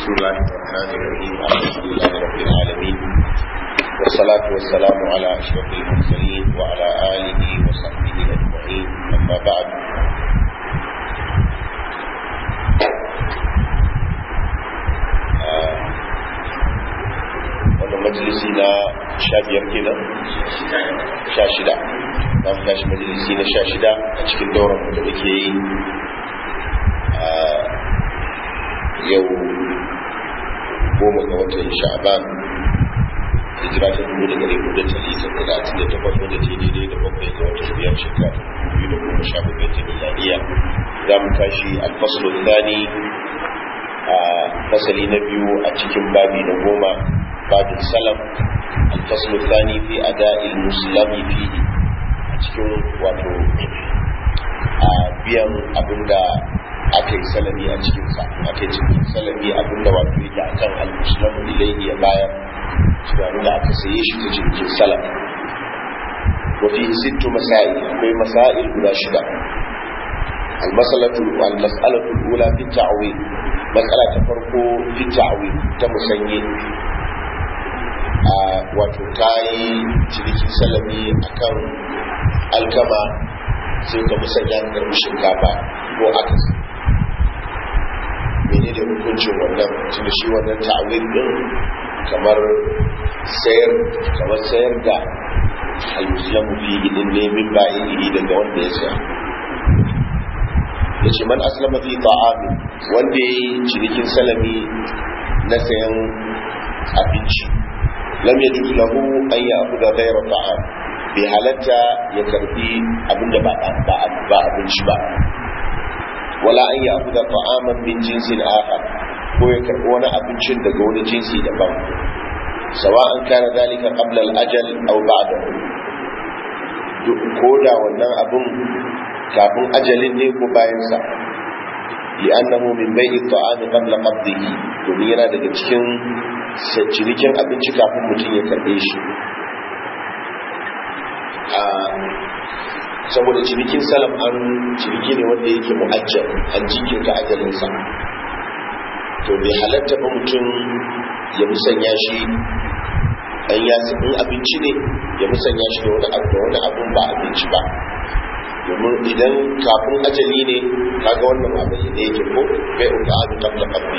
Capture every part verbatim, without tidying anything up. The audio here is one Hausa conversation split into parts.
بسم الله الرحمن الرحيم الحمد لله رب العالمين والصلاة والسلام على أشرف المرسلين وعلى آله وصحبه أجمعين أما بعد wannan majalisi na sha biyar kenan sha shida za mu tashi majalisi na sha shida a cikin dauran da muke yi yau goma ga watan sha'ban hijira ta dubu da ɗari hudu da talatin da takwas wanda ce daidai da bakwai ga watan biyar shekara biyu da goma sha bakwai ta miladiya za mu tashi alfaslu thani a fasali na biyu a cikin babi na goma babin salam alfaslu thani fi ada'il muslimi fihi a cikin wato a biyan abinda aka yi salami a cikinsa aka yi cikin salami abinda wato yake a kan al-muslamu ilaihi ya bayar shi da abinda aka saye shi ta cikin salam wafi sittu masail akwai masail guda shida al-masalatu al-mas'alatu al-ula fi ta'wil mas'ala ta farko fi ta'wil ta musanye a wato kai cikin salami akan alkama sai ka musanya da shinkafa ko akasi mene da hukuncin wannan tunda shi wannan ta'awil din kamar sayar kamar sayar da al-muslamu fi idin ne min ba'ihi daga wanda ya saya yace man aslama fi ta'ami wanda yayi cinikin salami na sayan abinci lam yajuz lahu an ya'khudha ghayra ta'am bi halatta ya karbi abinda ba ba abinci ba wala an yakuda ta'aman min jinsin akhar ko ya karbi wani abincin daga wani jinsi daban sawa'an kana zalika qabla al-ajal aw ba'dahu ko da wannan abun kafin ajalin ne ko bayan sa li'annahu min bai'i ta'ami qabla qabdihi domin yana daga cikin cinikin abinci kafin mutum ya karbe shi saboda cinikin salam an ciniki ne wanda yake mu'ajjal an jinkirta ajalinsa to bai halatta ba mutum ya musanya shi an ya in abinci ne ya musanya shi da wani abu da wani abun ba abinci ba domin idan kafin ajali ne kaga wannan abin da yake ko bai uka abin tabla qabli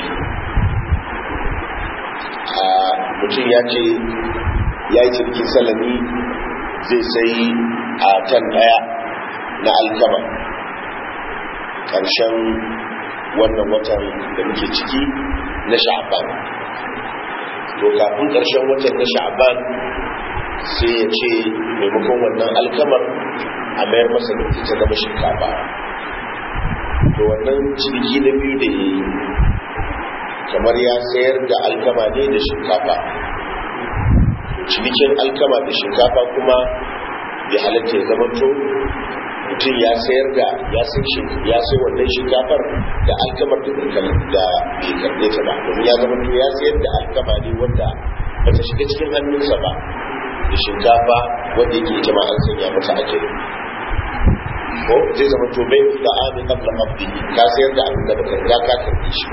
a mutum ya ce ya yi cinikin salami zai sai a tan daya na alkama ƙarshen wannan watan da muke ciki na sha'ban to kafin ƙarshen watan na sha'ban sai ya ce maimakon wannan alkamar a mayar masa da ta zama shinkafa to wannan ciniki na biyu da ya yi kamar ya sayar da alkama ne da shinkafa cinikin alkama da shinkafa kuma bai halatta ya zama to mutum ya sayar da ya sai wannan shinkafar da alkamar da bai karbe ta ba domin ya zama to ya sayar da alkama ne wanda ba ta shiga cikin hannunsa ba da shinkafa wanda yake ita ma an sanya mata ajiyar ko zai zama to bai da ami qabla qabdi ka sayar da abin da baka riga ka karbe shi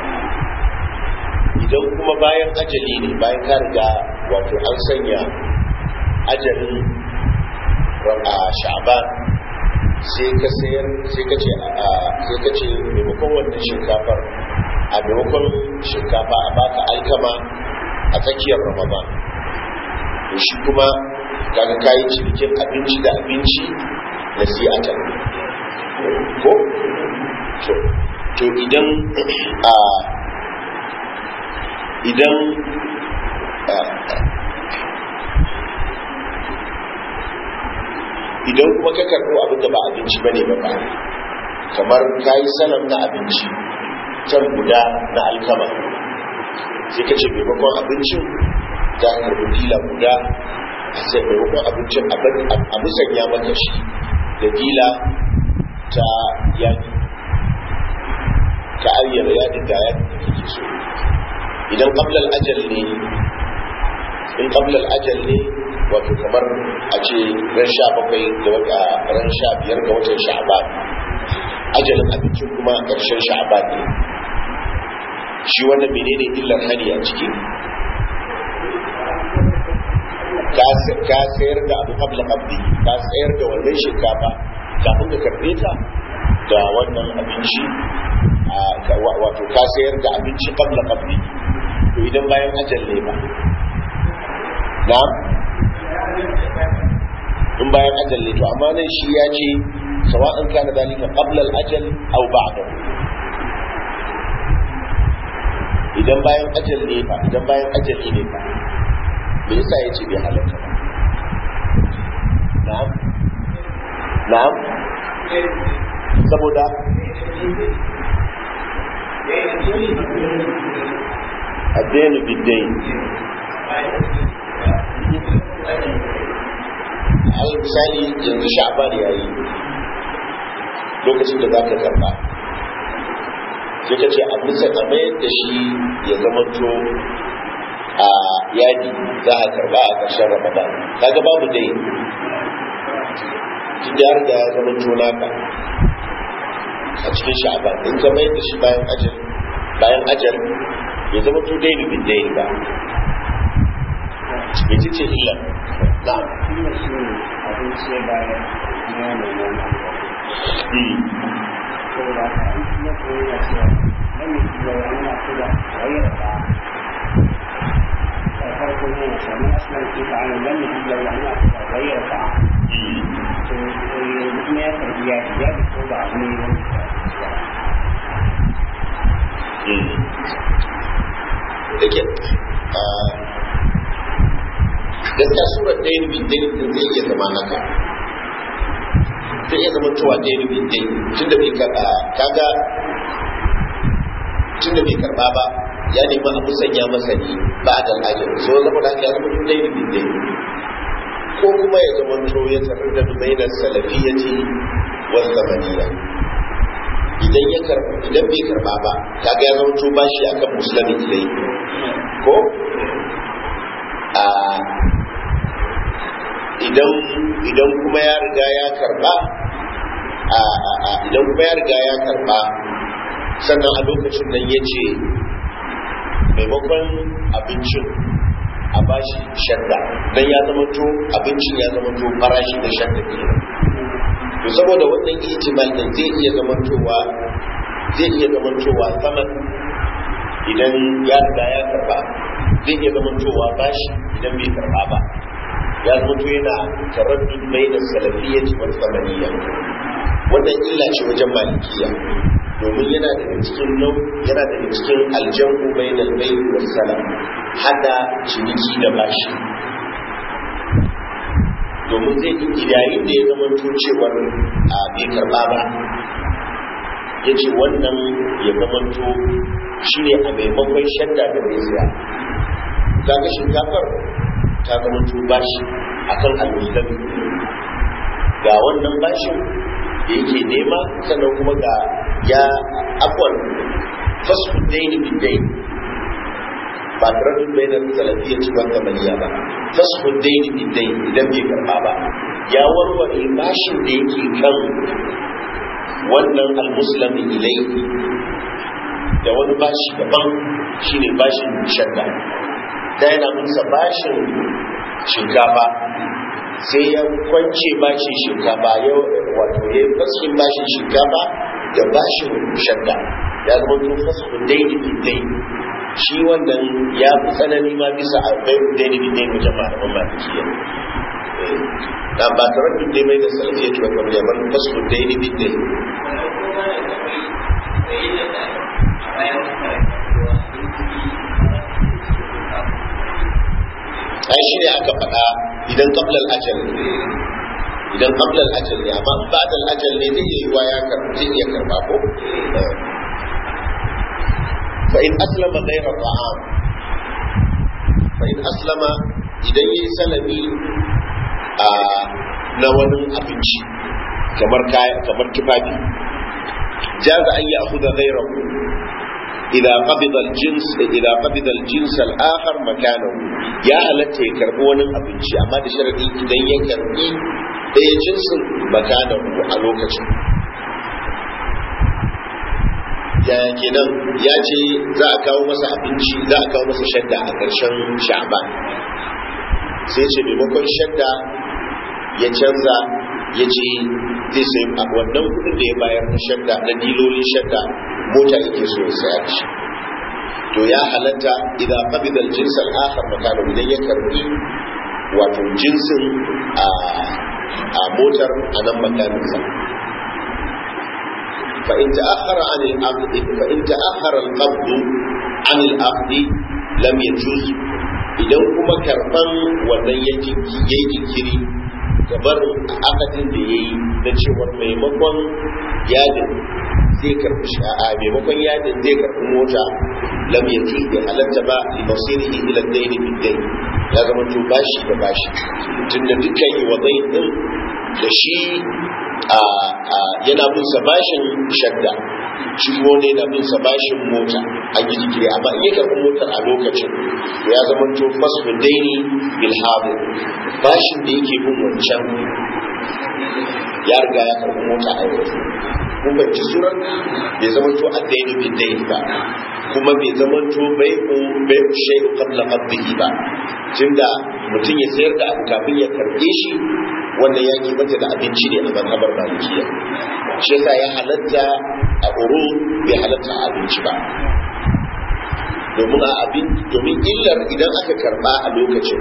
idan kuma bayan ajali ne bayan ka riga wato an sanya ajalin a sha'ban sai ka sayar sai ka ce sai ka ce maimakon wannan shinkafar a maimakon shinkafa a baka alkama a tsakiyar ramadan to shi kuma kaga kayi cinikin abinci da abinci na siyata ko to idan a idan idan kuma ka karɓo abin da ba abinci bane ba ba kamar kayi salam na abinci can guda na alkama sai ka ce maimakon abincin za ka karɓi dila guda sai maimakon abincin a musanya maka shi da dila ta yaki ka ayyana yadin da yadin da kake so idan qablal ajal ne in qablal ajal ne wato kamar a ce ran sha bakwai ga wata ran sha biyar ga watan sha'ban ajalin abincin kuma ƙarshen sha'ban ne shi wannan menene illar hani a ciki ka sayar da abu qabla qabdi ka sayar da wannan shinkafa kafin ka karbe ta da wannan abinci wato ka sayar da abinci qabla qabdi to idan bayan ajal ne ba na'am in bayan ajal ne to amma nan shi ya ce sawa'an kana dalika qabla al-ajal aw ba'dahu idan bayan ajal ne ba idan bayan ajali ne ba me yasa yace bai halatta ba na'am na'am saboda addini bidai al misali yanzu sha'ban yayi lokacin da zaka karba sai ka ce a bisa a mayar da shi ya zamanto a yadi za a karba a ƙarshen ramadan kaga babu dai tun da har da ya zamanto naka a cikin sha'ban in ka mayar da shi bayan ajal bayan ajal ya zamanto dai bin dai ba ita ce illa na abinci ya bayar ya nuna saboda na koyi na cewa nan ne kuma yana kula wayar da farko ne ya sami aslan ke ta hanyar nan ne kuma yana kula wayar da to kuma ya karbi ya ya bi ko ba ne dake gaskiya surar ɗaya bin ɗaya zai iya zama haka zai iya zama cewa ɗaya rubin dai tun da bai karɓa kaga tun da bai karɓa ba ya nemi a musanya masa ne ba a dan ajiyar so zama da ya zama ɗaya rubin dai ko kuma ya zama to ya tarar da bainar salafiyyati wal zamaniya idan ya karɓa idan bai karɓa ba kaga ya zama to bashi akan musulmi ilai ko a idan idan kuma ya riga ya karba a idan kuma ya riga ya karba sannan a lokacin nan ya ce maimakon abincin a bashi shadda dan ya zama to abincin ya zama to farashi da shadda kenan to saboda wannan ihtimal din zai iya zamantowa zai iya zamantowa saman idan ya riga ya karba zai iya zamantowa bashi idan bai karba ba ya zama yana taraddud bainas salafiyyati wal samaniyya wannan illa ce wajen malikiya domin yana daga cikin nau yana daga cikin aljamu bainal bay'i was salam hada ciniki da bashi domin zai yi yayin da ya zama cewar a bai karba ba ya ce wannan ya zama to shine a maimakon shadda da bai siya kaga shinkafar ta zama to bashi akan al-muslimi ga wannan bashin da yake nema sannan kuma ga ya afwan fasfu daini bin daini ba taradun bainar salafiyya ci ban kamaliya ba fasfu daini bin daini idan bai karba ba ya warware bashin da yake kan wannan al-muslimi ilaihi da wani bashi daban shine bashin shadda da yana musa bashin shinkafa sai ya kwance bashin shinkafa ya wato ya yi fashin bashin shinkafa da bashin shadda ya zama tun fashin daini bidai shi wannan ya fi tsanani ma bisa a bai daini bidai wajen malaman malikiya na ba tare da dai mai da salafiyar tuwa kamar yaman fashin daini bidai ai shi ne aka faɗa idan qablal ajal idan qablal ajal ne amma ba'dal ajal ne zai yi wa ya karba zai iya karba ko fa in aslama ghayra ta'am fa in aslama idan yayi salami a na wani abinci kamar kaya kamar tufafi jaza an ya'khudha ghayrahu إذا قبض الجنس إذا قبض الجنس الآخر مكانه يا هلته يكربون أبنشي أما ده شرطي إذا يكربي أي جنس مكانه على وقته yaya kenan ya ce za a kawo masa abinci za a kawo masa shadda a ƙarshen sha'ban sai ce maimakon shadda ya canza ya ce zai sai a wannan kudin da ya bayar na shadda na dilolin shadda mota yake so ya saya shi to ya halatta idan qabida al-jins al-akhar makana idan ya karbi wato jinsin a a motar a nan makaninsa fa in ta'akhkhara 'an al-aqd fa in ta'akhkhara al-qabd 'an al-aqd lam yajuz idan kuma karban wannan yake yayi jinkiri gabar akadin da yayi da cewar maimakon yadin zai karbi a maimakon yadin zai karbi mota lam yajuz bi halatta ba li masirihi ila dayn bi dayn ya zama to bashi da bashi tunda dukkan yi wadai din da shi a yana bin sa bashin shadda shi kuma ne yana bin sa bashin mota an yi jikiri amma in ya karbi motar a lokacin to ya zama to fasfu daini bil hadir bashin da yake bin wancan ya riga ya karbi mota a yanzu kun bai surar bai zama to addaini bil daini ba kuma bai zama to bai bai shay'u qabla qabdihi ba tunda mutum ya sayar da abu kafin ya karbe shi wannan ya kimanta da abinci ne a mazhabar malikiya shi yasa ya halatta a uru bai halatta a abinci ba domin a abin domin illar idan aka karba a lokacin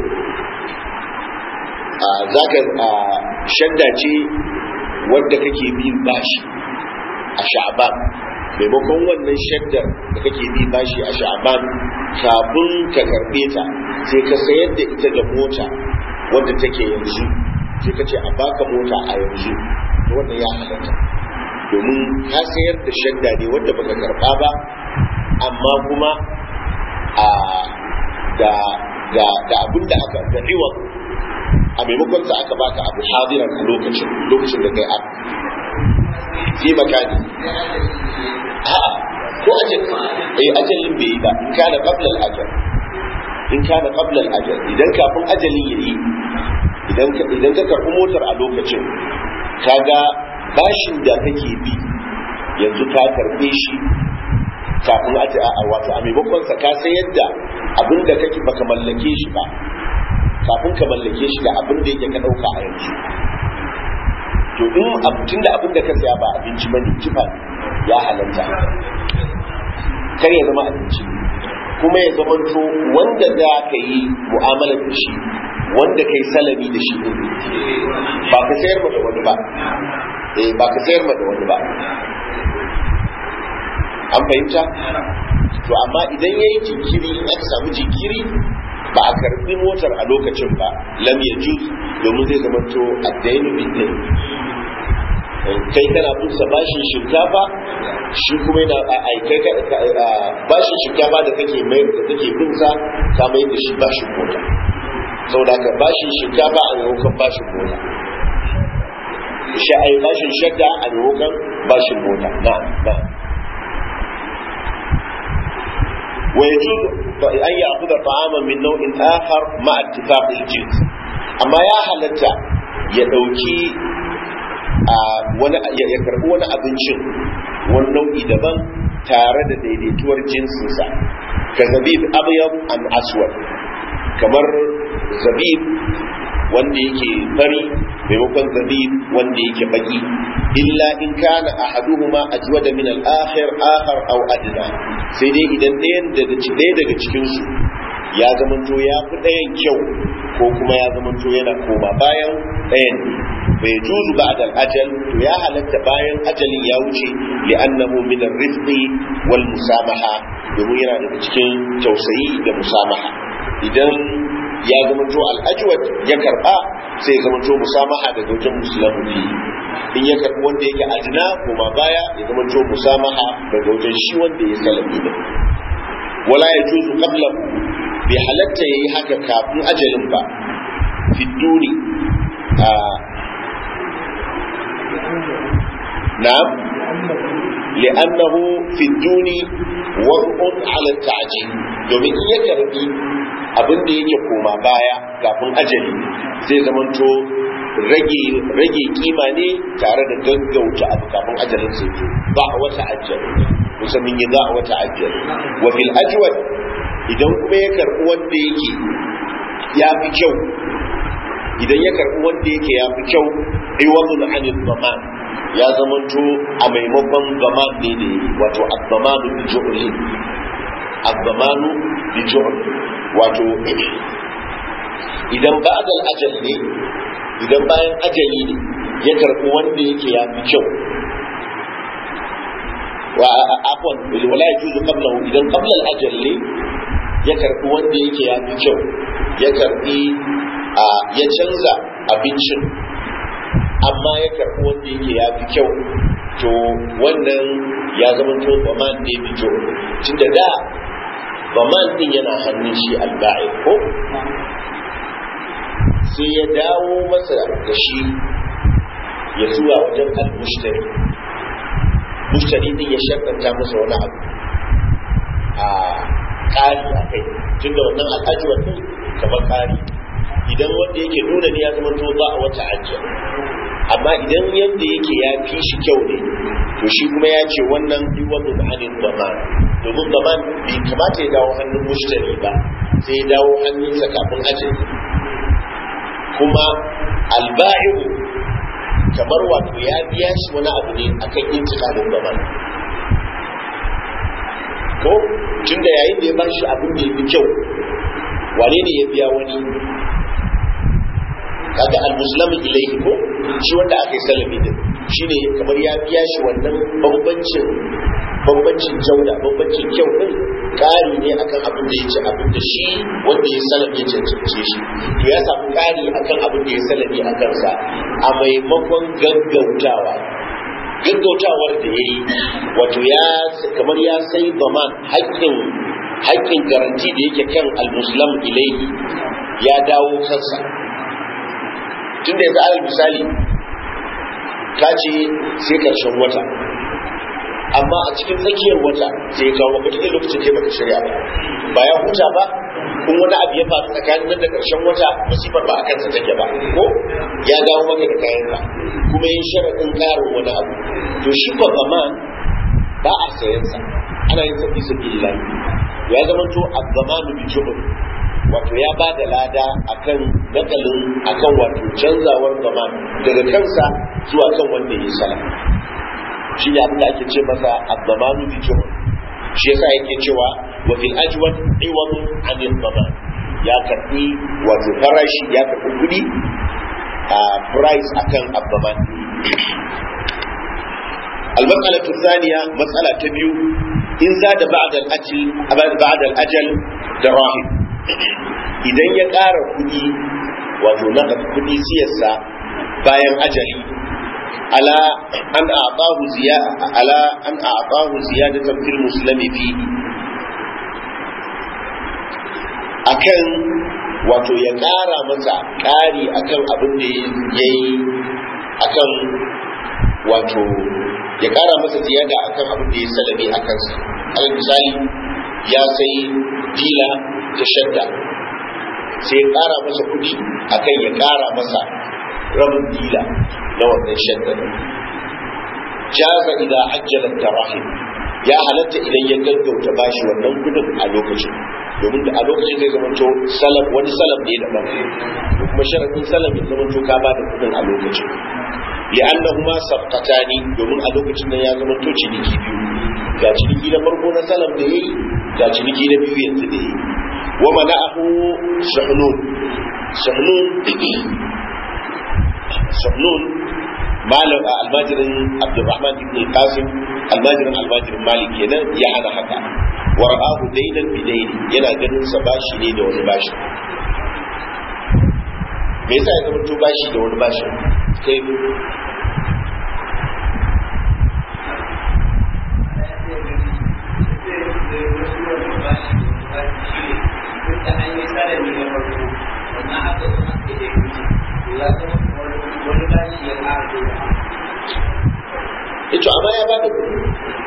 a zaka a shadda ce wanda kake bin bashi a sha'ban maimakon wannan shaddar da kake bi bashi a sha'ban kafin ka karbe ta sai ka sayar da ita da mota wanda take yanzu sai ka ce a baka mota a yanzu wannan ya halatta domin ka sayar da shadda ne wanda baka karba ba amma kuma a da da da abin da aka da iwa a maimakon sa aka baka abu hadiran a lokacin lokacin da kai abu fi makani a'a ko ajal eh ajalin bai yi ba in kana qabla al-ajal in kana qabla al-ajal idan kafin ajalin yayi idan ka idan ka karbi motar a lokacin kaga bashin da kake bi yanzu ka karbe shi kafin a ta a wato a maimakon sa ka sayar da abin da kake baka mallake shi ba kafin ka mallake shi da abin da yake ka dauka a yanzu to in abin da abin da ka saya ba abinci bane kifa ya halanta kar ya zama abinci kuma ya zama to wanda za ka yi mu'amalar da shi wanda kai salami da shi ba ka sayar ma da wani ba eh ba ka sayar ma da wani ba an fahimta to amma idan yayi jinkiri in aka samu jinkiri ba a karbi motar a lokacin ba lam yajuz domin zai zama to addainu bidai kai kana bin sa bashin shinkafa shi kuma yana ai kai ka bashin shinkafa da kake mai da kake bin sa ka mai da shi bashin mota saboda ka bashin shinkafa a maimakon bashin mota shi ai bashin shadda a maimakon bashin mota na na ويجوز أن يأخذ طعاما من نوع آخر مع اتفاق الجنس أما يا حلتا يدوكي ya karbi wani abincin wani nau'i daban tare da daidaituwar jinsinsa ka zabib abyad an aswad kamar zabib wanda yake fari maimakon zabib wanda yake baki illa in kana ahaduhuma ajwada min al-akhir akhar aw adna sai dai idan ɗayan daga ɗaya daga cikin su ya zamanto ya fi ɗayan kyau ko kuma ya zamanto yana koma bayan ɗayan bai juzu ba'da al-ajal to ya halatta bayan ajalin ya wuce li'annahu min ar-rifqi wal musamaha domin yana daga cikin tausayi da musamaha idan ya zamanto al-ajwad ya karba sai ya zamanto musamaha daga wajen musulmi in ya karbi wanda yake adna koma baya ya zamanto musamaha daga wajen shi wanda ya salami da wala yajuzu qabla bi halatta yayi haka kafin ajalin ba fi duni a na'am li'annahu fi duni wad'un 'ala at-ta'jil domin in ya karbi abin da yake koma baya kafin ajali zai zamanto rage rage kima ne tare da gaggauta abu kafin ajalin sai ba wata ajali kusan min yi za a wata ajiyar wa fil ajwad idan kuma ya karɓi wanda yake ya fi kyau idan ya karɓi wanda yake ya fi kyau iwadun anil zaman ya zamanto a maimakon zaman ne da wato az-zamanu bi ju'li az-zamanu bi ju'li wato idan ba'dal ajal ne idan bayan ajali ne ya karɓi wanda yake ya fi kyau wa afwan wala yajuzu qablahu idan qabla al-ajal ne ya karɓi wanda yake ya fi kyau ya karɓi ya canza abincin amma ya karɓi wanda yake ya fi kyau to wannan ya zama to zaman ne bi jo tunda da zaman din yana hannun shi alba'i ko sai ya dawo masa da shi ya zuwa wajen al-mushtari mushtari din ya shakanta masa wani abu a ƙari a kai tunda wannan alhaji wannan kamar ƙari idan wanda yake nuna ne ya zama to ba a wata ajiya amma idan yanda yake ya fi shi kyau ne to shi kuma ya ce wannan iwadu da hannun zaman domin zaman bai kamata ya dawo hannun mushtari ba sai ya dawo hannunsa kafin ajiyar kuma alba'i'u kamar wato ya biya shi wani abu ne akan intikalin zaman ko tun da yayin da ya bashi abin da ya fi kyau wane ne ya biya wani kaga al-muslimu ilayhi ko shi wanda aka yi salami din shine kamar ya biya shi wannan bambancin bambancin jauda bambancin kyau din kari ne akan abin da yake abin da shi wanda ya salami ya cancance shi to ya samu kari akan abin da ya salami a kansa a maimakon gaggautawa gaggautawar da ya yi wato ya kamar ya sai zaman haƙƙin haƙƙin garanti da yake kan al-muslim ilayhi ya dawo kansa tunda yanzu alal misali ka ce sai karshen wata amma a cikin tsakiyar wata sai kawo maka cikin lokacin kai baka shirya ba ba ya huta ba kun wani abu ya faru tsakanin nan da karshen wata masifar ba a kansa take ba ko ya dawo maka da kayanka kuma yin sharaɗin ƙarin wani abu to shi ba zaman ba a sayansa ana yin sa fi sabilillahi ya zama to az-zamanu bi juhud wato ya ba da lada akan nakalin akan wato canzawar zaman daga kansa zuwa kan wanda ya sala shi ne abin da ake ce masa az-zamanu bi juhud shi yasa yake cewa wa fil ajwad iwadun anil zaman ya karbi wato farashi ya karbi kudi a price akan az-zaman المسألة الثانية مسألة تبيو إن زاد بعد الأجل بعد الأجل دراهم إذا يقار كدي وذنقت كدي سياسة باين أجلي على أن أعطاه زيادة على أن أعطاه زيادة في المسلم فيه أكن wato ya ƙara masa ƙari akan abin da ya yi akan wato ya ƙara masa ziyada akan abin da ya salami a kansa alal misali ya sai fila ta shadda sai ya ƙara masa kuɗi akan ya ƙara masa rabin fila na wannan shadda jaza idan ajjalar tarahim ya halatta idan ya gaggauta bashi wannan kudin a lokacin domin da a lokacin zai zama to salaf wani salaf ne daban ko kuma sharadin salaf ya zama to ka ba da kudin a lokacin li'annahuma sabqatani domin a lokacin nan ya zama to ciniki biyu ga ciniki na farko na salaf da yayi ga ciniki na biyu yanzu da yayi wa mana'ahu sahnun sahnun sahnun malam almajirin abdurrahman ibn qasim almajirin almajirin malik kenan ya hana haka wa ra'ahu daynan bi dayn yana ganin sa bashi ne da wani bashi me yasa ya zama to bashi da wani bashi kai ito amma ya bada kuɗi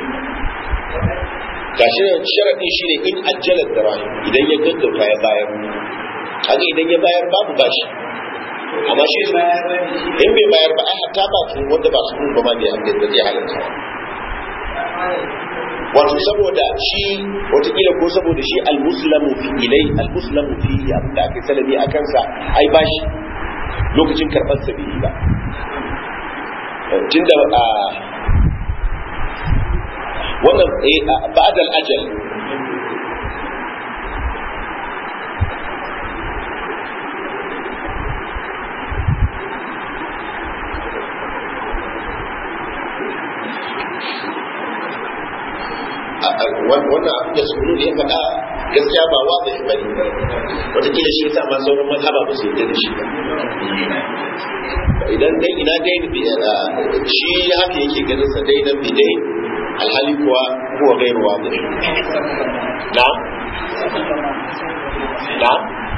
gashi sharaɗin shi ne in ajjalar da rayu idan ya gaggauta ya bayar haka idan ya bayar babu bashi amma shi in bai bayar ba ai hatta ba su wanda ba su ba ma bai abin da zai halatta wato saboda shi watakila ko saboda shi al-muslamu fi ilai al-muslamu fi abin da aka salami a kansa ai bashi lokacin karɓar sa bai ba tunda a wannan ba'da al-ajal wannan abin da sunu ne ya faɗa gaskiya ba wa da bane wataƙila shi yasa ma sauran mazhaba ba su yarda da shi ba idan dai ina dai shi haka yake ganin sa dai dan bidai alhali kuwa huwa gairu wadih na na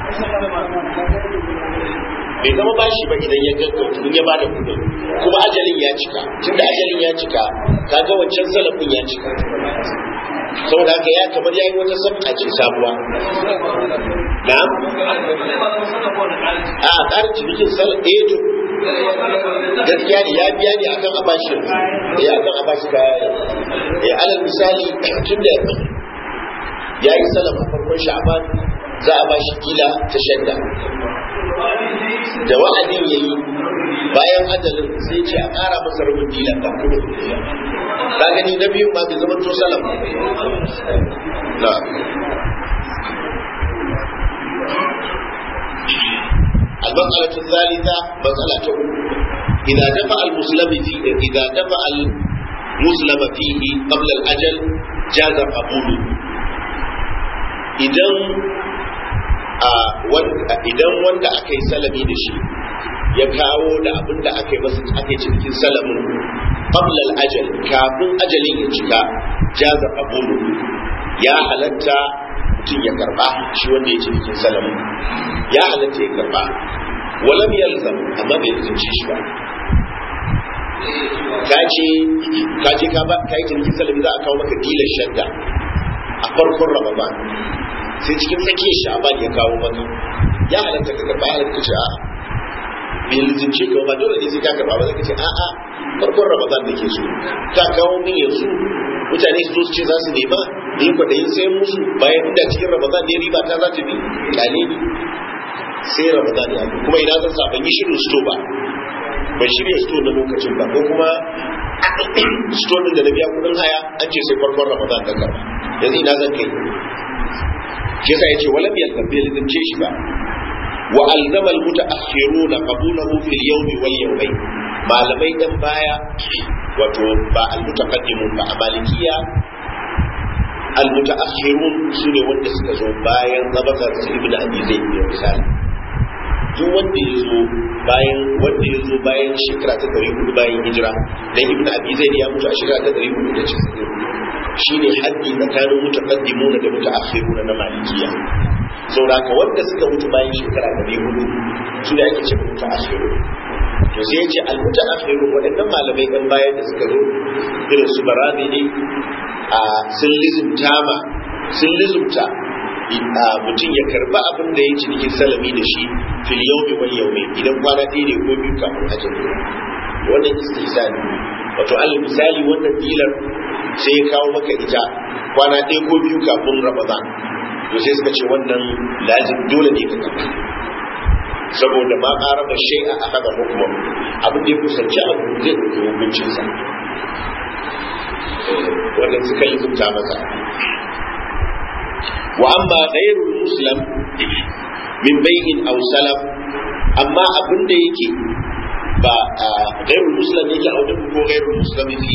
bai zama bashi ba idan ya gaggauta in ya bada kudin kuma ajalin ya cika tunda ajalin ya cika kaga wancan salafin ya cika saboda haka ya kamar yayi wata sabta ce sabuwa na a ƙarin cikin salaf eh to gaskiya ne ya biya ne akan abashi ya akan abashi kaya ya alal misali tunda ya yi salaf a farkon sha'ban za a bashi kila ta shadda da wa'adin yayi bayan ajalin sai ce a ƙara masa rubun dilan ba kuma ka gani na biyu ba bai zama to salam na المسألة الثالثة مسألة إذا دفع المسلم فيه إذا دفع المسلم فيه قبل الأجل جاز قبوله إذا idan wanda aka yi salami da shi ya kawo da abin da aka yi masa aka yi cikin salamin qablal ajal kafin ajalin ya cika jaza qabulu ya halatta mutum ya karba shi wanda ya cikin salamin ya halatta ya karba walam yalzam amma bai tsinci shi ba kace kace ka ba kai cikin salami za a kawo maka dilar shadda a farkon ramadan sai cikin tsakiyar sha'ban ya kawo maka ya halatta ka karba halatta ce a bai lizince ka ba dole ne sai ka karba ba zaka ce a a farkon ramadan da ke so ka kawo min yanzu mutane su zo su ce za su nema da yi kwaɗayin sayan musu bayan da cikin ramadan ne riba ta za ta bi kyale ni sai ramadan ya zo kuma ina zan sa ban yi shirin sto ba ban shirya sto na lokacin ba ko kuma sto din da na biya kudin haya an ce sai farkon ramadan ka karba yanzu ina zan kai shi yasa yace walam yaltabi lidince shi ba wa alzama almutaakhiruna qabulahu fil yawmi wal yawmayn malamai dan baya wato ba almutaqaddimun ba malikiya almutaakhirun sune wanda suka zo bayan zabakar ibnu abi zaid ne misali duk wanda ya zo bayan wanda ya zo bayan shekara ta ɗari hudu bayan hijira dan ibnu abi zaid ya mutu a shekara ta ɗari hudu da casa'in shine haddi tsakanin mutaqaddimuna da mutaakhiruna na malikiya saboda haka wanda suka mutu bayan shekara ɗari hudu su da ake cewa mutaakhirun to sai yace al mutaakhirun waɗannan malamai ɗan bayan da suka zo irin su barazili a sun lizumta ma sun lizumta mutum ya karba abin da ya cikin salami da shi fil yawmi wal yawmi idan kwana ɗaya ne ko biyu kafin ajali wannan istihsani wato al misali wannan dilar sai ya kawo maka ita kwana ɗaya ko biyu kafin ramadan to sai suka ce wannan lazim dole ne ka karba saboda ma ƙaraba shay'a a haka hukuma abin da ya kusanci abu zai ɗauki hukuncinsa wannan suka lizumta masa wa amma ghairul muslim min bay'in aw salaf amma abin da yake ba ghairul muslim yake a wajen ko ghairul muslim fihi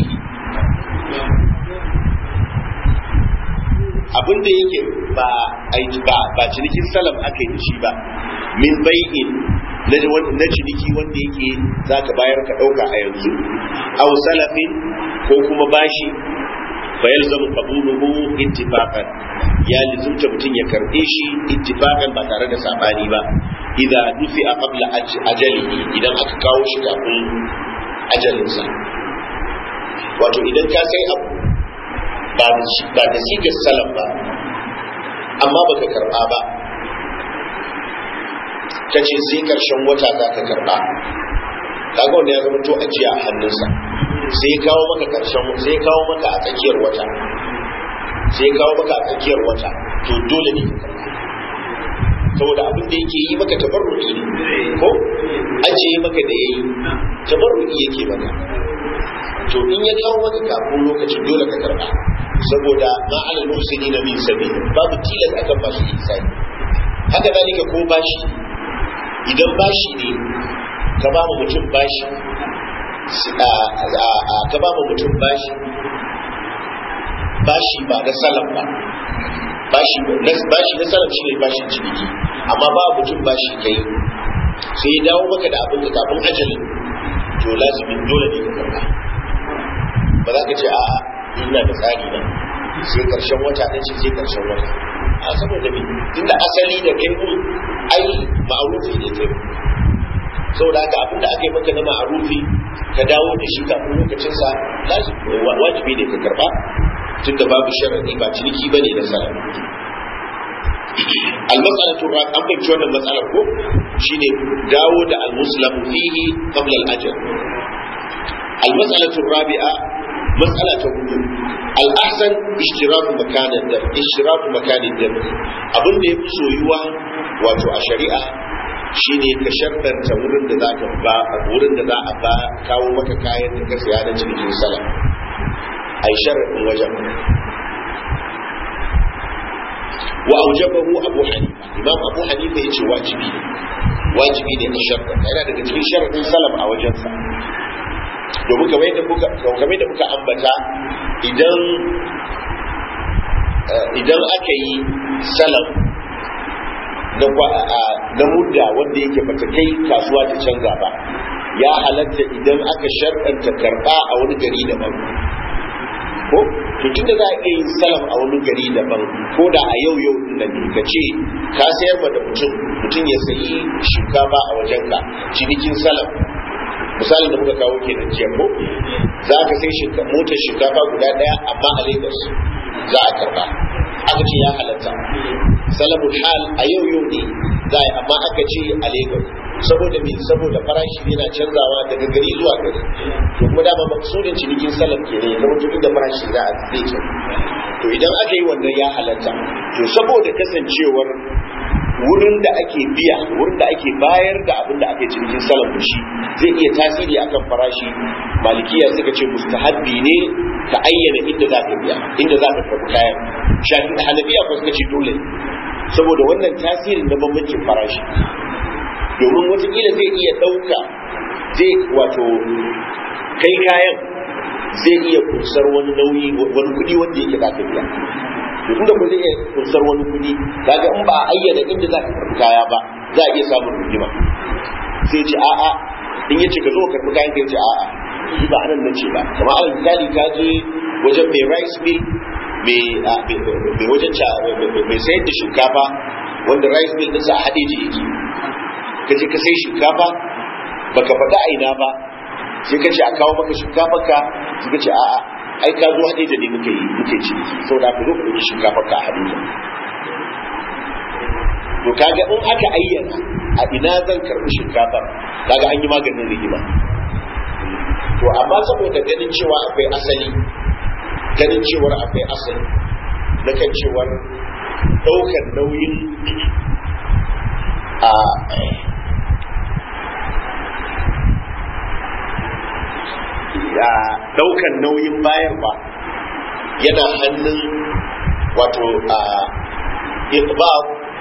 abin da yake ba aiki ba ba cinikin salaf aka yi da shi ba min bay'in na ciniki wanda yake zaka bayar ka dauka a yanzu aw salafin ko kuma bashi fa yalzamu qabuluhu ittifaqan ya lizumta mutum ya karbe shi ittifaqan ba tare da sabani ba idan dufi a qabla ajalihi idan aka kawo shi kafin ajalinsa wato idan ka sai abu ba ba da sigar salaf ba amma baka karba ba kace sai karshen wata za ka karba kaga wanda ya zama to ajiya a hannunsa sai kawo maka karshen sai kawo maka a tsakiyar wata sai ya kawo maka a tsakiyar wata to dole ne saboda abin da yake yi maka tabarruki ne ko ajiye maka da yayi tabarruki yake maka to in ya kawo maka kafin lokacin dole ka karba saboda ma alal muhsinin min sabil babu tilas akan bashi ihsani haka zalika ko bashi idan bashi ne ka ba mu mutum bashi ka ba mu mutum bashi bashi ba na salam ba bashi bashi na salam shine bashin ciniki amma ba mutum bashi kai sai ya dawo maka da abin da kafin ajalin to lazimin dole ne ka karba ba za ka ce a'a ina da tsari na sai karshen wata ɗan ce sai karshen wata a saboda me tunda asali da kai mun ai ma'arufi ne kai saboda haka abin da aka yi maka na ma'arufi ka dawo da shi kafin lokacin sa wajibi ne ka karba tunda babu sharadi ba ciniki bane na salam al-mas'alatu an fahimci wannan matsalar ko shine dawo da al-muslimu fihi qabla al-ajal al-mas'alatu rabi'a مسألة الأحسن اشتراك مكان الدم اشتراك مكان الدم أظن يبقى سويوا واتو الشريعة shine ka sharɗanta wurin da za ka ba wurin da za a ba kawo maka kayan da ka saya na cikin salam ai sharɗin wajen wa aujabahu abu hanifa imam abu hanifa yace wajibi ne wajibi ne ka sharɗanta yana daga cikin sharɗin salam a wajensa domin kamar yadda muka kamar yadda muka ambata idan idan aka yi salam na na mudda wanda yake bata kai kasuwa ta canza ba ya halatta idan aka sharɗanta karɓa a wani gari daban ko to tunda za a iya yin salam a wani gari daban ko da a yau yau din nan ka ce ka sayar ma da mutum mutum ya sayi shinkafa a wajenka cinikin salam misalin da muka kawo kenan jiya ko za ka sai motar shinkafa guda daya amma a Lagos za a karba aka ce ya halatta salamul hal a yau yau ne za a amma aka ce a Lagos saboda me saboda farashi yana canzawa daga gari zuwa gari to kuma dama maksudin cinikin salam kenan ya zama duk da farashi za a zai ce to idan aka yi wannan ya halatta to saboda kasancewar wurin da ake biya wurin da ake bayar da abin da ake cinikin salam da shi zai iya tasiri akan farashi malikiya suka ce mustahabbi ne ka ayyana inda za ka biya inda za ka karbi kayan shafi hanabiya ko suka ce dole saboda wannan tasirin na bambancin farashi domin watakila zai iya ɗauka zai wato kai kayan zai iya kursar wani nauyi wani kuɗi wanda yake za ka biya tun da ba zai iya kunsar wani kudi kaga in ba a ayyana inda za ka karɓi kaya ba za a iya samun rigima sai ce a'a in yace ka zo ka karɓi kayan ka yace a'a shi ba anan nan ce ba kamar alal misali ka je wajen mai rice mill mai mai wajen mai sayar da shinkafa wanda rice mill ɗinsa a haɗe ji yake ka je ka sai shinkafa baka faɗi aina ba sai ka ce a kawo maka shinkafa ka sai ka ce a'a ai ka zo hadija ne muke yi muke ci saboda ku zo ku yi shinkafa ka hadija to kaga in aka ayyana a ina zan karbi shinkafar kaga an yi maganin rigima to amma saboda ganin cewa akwai asali ganin cewar akwai asali na kan cewar daukar nauyin a ya daukan nauyin bayarwa yana hannun wato a iqbal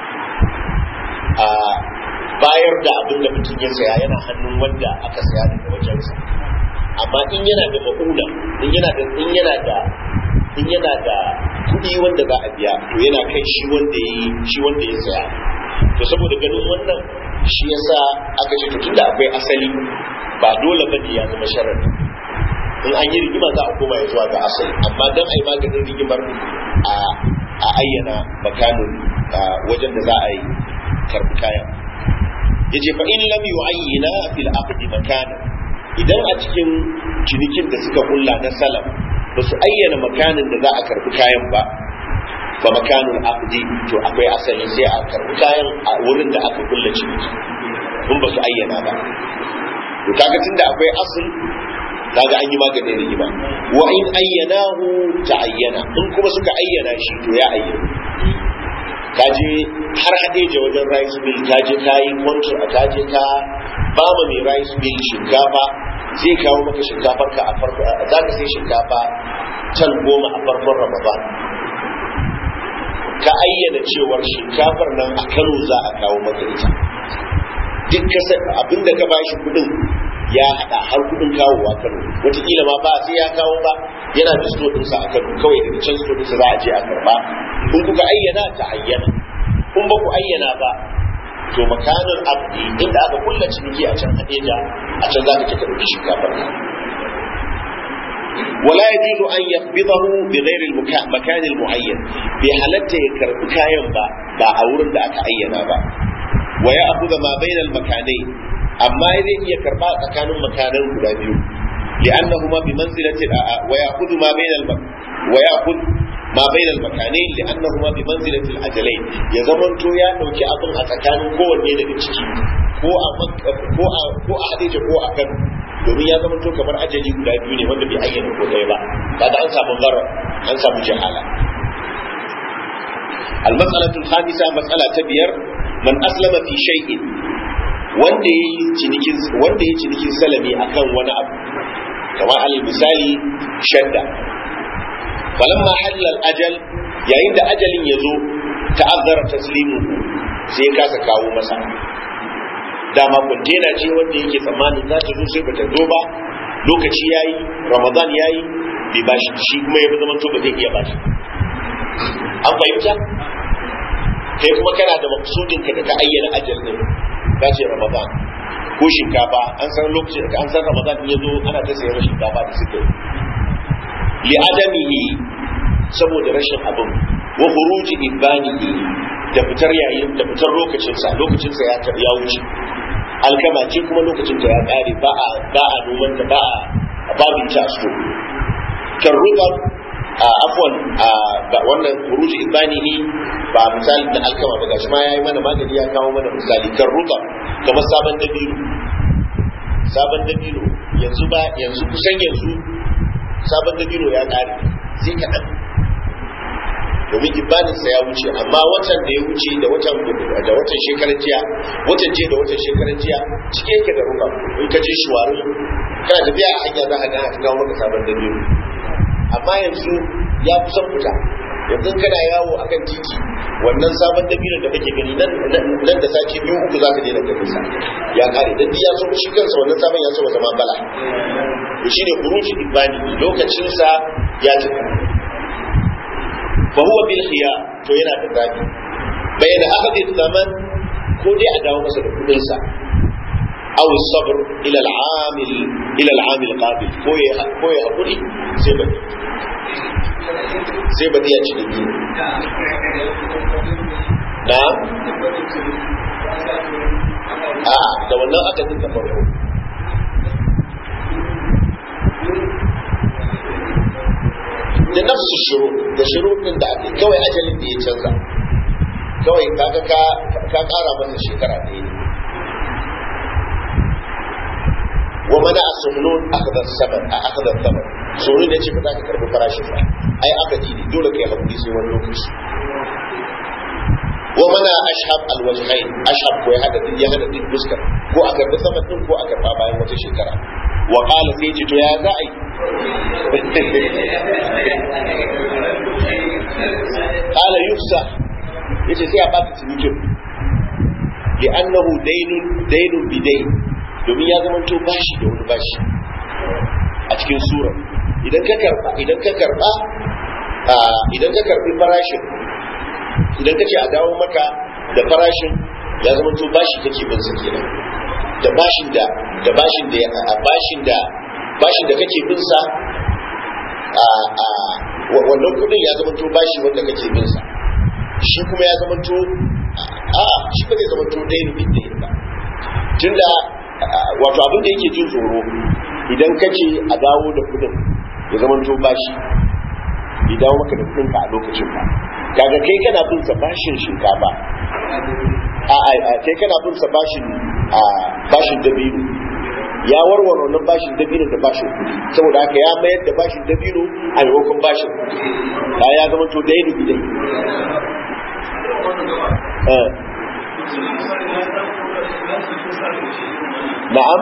a bayar da abin da mutum ya saya yana hannun wanda aka saya daga wajensa amma in yana da ma'una in yana da in yana da in yana da kuɗi wanda za a biya to yana kai shi wanda ya shi wanda ya saya to saboda ganin wannan shi yasa aka ce to tunda akwai asali ba dole bane ya zama sharadi in an yi rigima za a koma ya zuwa ga asali amma dan ai maganin rigimar a a ayyana makanin wajen da za a yi karbi kayan yace fa in lam yu'ayyina fil aqd makana idan a cikin cinikin da suka kulla na salam ba su ayyana makanin da za a karbi kayan ba ba makanul aqdi to akwai asali sai a karbi kayan a wurin da aka kulla ciniki kun ba su ayyana ba to kaga tunda akwai asali kaga an yi maganin rigima. Wa in ayyanahu ta'ayyana, in kuma suka ayyana shi to ya ayyana. Kaje har hadeje wajen rice mill, kaje kayi control, kaje ka ba ma mai rice mill shinkafa, zai kawo maka shinkafar ka a farko, za ka sai shinkafa can goma a farkon Ramadan. Ka ayyana cewar shinkafar nan a Kano za a kawo maka ita. Duk kasar abinda ka bashi kudin ya hada har kudin kawowa Kano, wataƙila ma ba sai ya kawo ba, yana da sto ɗinsa a Kano, kawai daga can sto ɗinsa za a je a karba. In kuka ayyana ta ayyana, kun ba ku ayyana ba to makanin abdi inda aka kulla ciniki a can Hadeja, a can za ka ta karbi shinkafar ka. wala yajuzu an yaqbidahu bi ghairi al-makan al-mu'ayyan, bi halatta ya karbi kayan ba ba a wurin da aka ayyana ba. wa ya'khudha ma bayna al-makanai, amma zai iya karba tsakanin makanan guda biyu, li'annahuma bi manzilati wa ya'khudhu ma bayna al wa ya'khudh ma bayna al-makanain li'annahuma bi manzilati al-ajalain, ya zamanto ya dauki abin a tsakanin kowanne daga ciki, ko a ko a ko a Hadeja ko a Kano, domin ya zamanto kamar ajali guda biyu ne wanda bai ayyana ko ɗaya ba, kaga an samu garra, an samu jahala. al-mas'alatu al-khamisa, mas'ala ta biyar, man aslama fi shay'in, wanda yayi cinikin wanda yayi cinikin salami akan wani abu, kamar al misali shadda, falamma halla al-ajal, yayin da ajalin yazo ta'azzara taslimu, sai ka kasa kawo masa. Dama kwantena ce wanda yake tsammanin za ta zo sai bata zo ba, lokaci yayi, Ramadan yayi, bai bashi, shi kuma ya zama to ba zai iya bashi. An fahimta? Kai kuma kana da maksudin ka da ka ayyana ajal din, ka ce Ramadan ko shinkafa, an san lokacin da an san Ramadan ya zo ana ta sayar shinkafa da suke li adamihi, saboda rashin abin, wa khuruji ibanihi, da fitar yayin da fitar lokacin sa lokacin sa ya ya wuce, alkama ce kuma lokacin ta ya kare, ba a ba a noman ta, ba a babin ta sto kan ruba a afwan a wannan khuruji ibanihi ba misali da alkama ba, gashi ma yayi mana magani, ya kawo mana misali kan ruba kamar sabon dabino. Sabon dabino yanzu ba yanzu kusan yanzu sabon dabino ya kare sai kaɗan, domin ibaninsa ya wuce, amma watan da ya wuce da watan da watan shekarar jiya, watan jiya da watan shekarar jiya cike yake da ruba. In ka je shuwarin kana tafiya a hanya za ka ga aka kawo maka sabon dabino, amma yanzu ya kusan fita. Yanzu kana yawo akan titi, wannan sabon dabino da kake gani nan nan da sati biyu uku za ka daina ganin sa, ya kare dan ya so shi kansa, wannan sabon ya so zama bala. To shine khuruji ibani, lokacin sa ya tafi. fa huwa bil khiyar, to yana da zabi bayan ahadi zaman, ko dai a dawo masa da kudin sa, aw sabr ila al-amil ila al-amil qabil, ko ya ko ya hakuri sai ba sai ba ya ciniki na a da wannan aka dinka farko. Da nafsu shuru, da shurutun da ake, kawai ajalin da ya canza, kawai kaga ka ka kara masa shekara ɗaya ne. wa mana as-sunnun akhadha as-saman akhadha as-saman, sunnun yace ba za ka karbi farashin ba, ai aka ji dole kai hakuri sai wani lokaci. wa mana ashhab al-wajhain, ashhab ko ya hada ya hada din fuskar, ko a karbi saman din ko a karba bayan wata shekara. wa qala sai ce to ya za a yi, qala yufsa, yace sai a baka cinikin, li annahu daynun daynun bidayn, domin ya zama to bashi da wani bashi a cikin sura. Idan ka karba idan ka karba idan ka karbi farashin, idan ka ce a dawo maka da farashin, ya zama to bashi kake bin sa kenan, da bashin da da bashin da a bashin da bashin da kake bin sa, a a wannan kudin ya zama to bashi wanda kake bin sa, shi kuma ya zama to a shi ba zai zama to dai rubin da ba, tunda wato abin da yake jin tsoro idan kace a dawo da kudin ya zama to bashi, bai dawo maka da kudin ka a lokacin ba, kaga kai kana bin sa bashin shinkafa, a a kai kana bin sa bashin a bashin dabino, ya warware wannan bashin dabino da bashin kuɗi saboda haka ya mayar da bashin dabino a maimakon bashin kuɗi ba ya zama to daini bidai na'am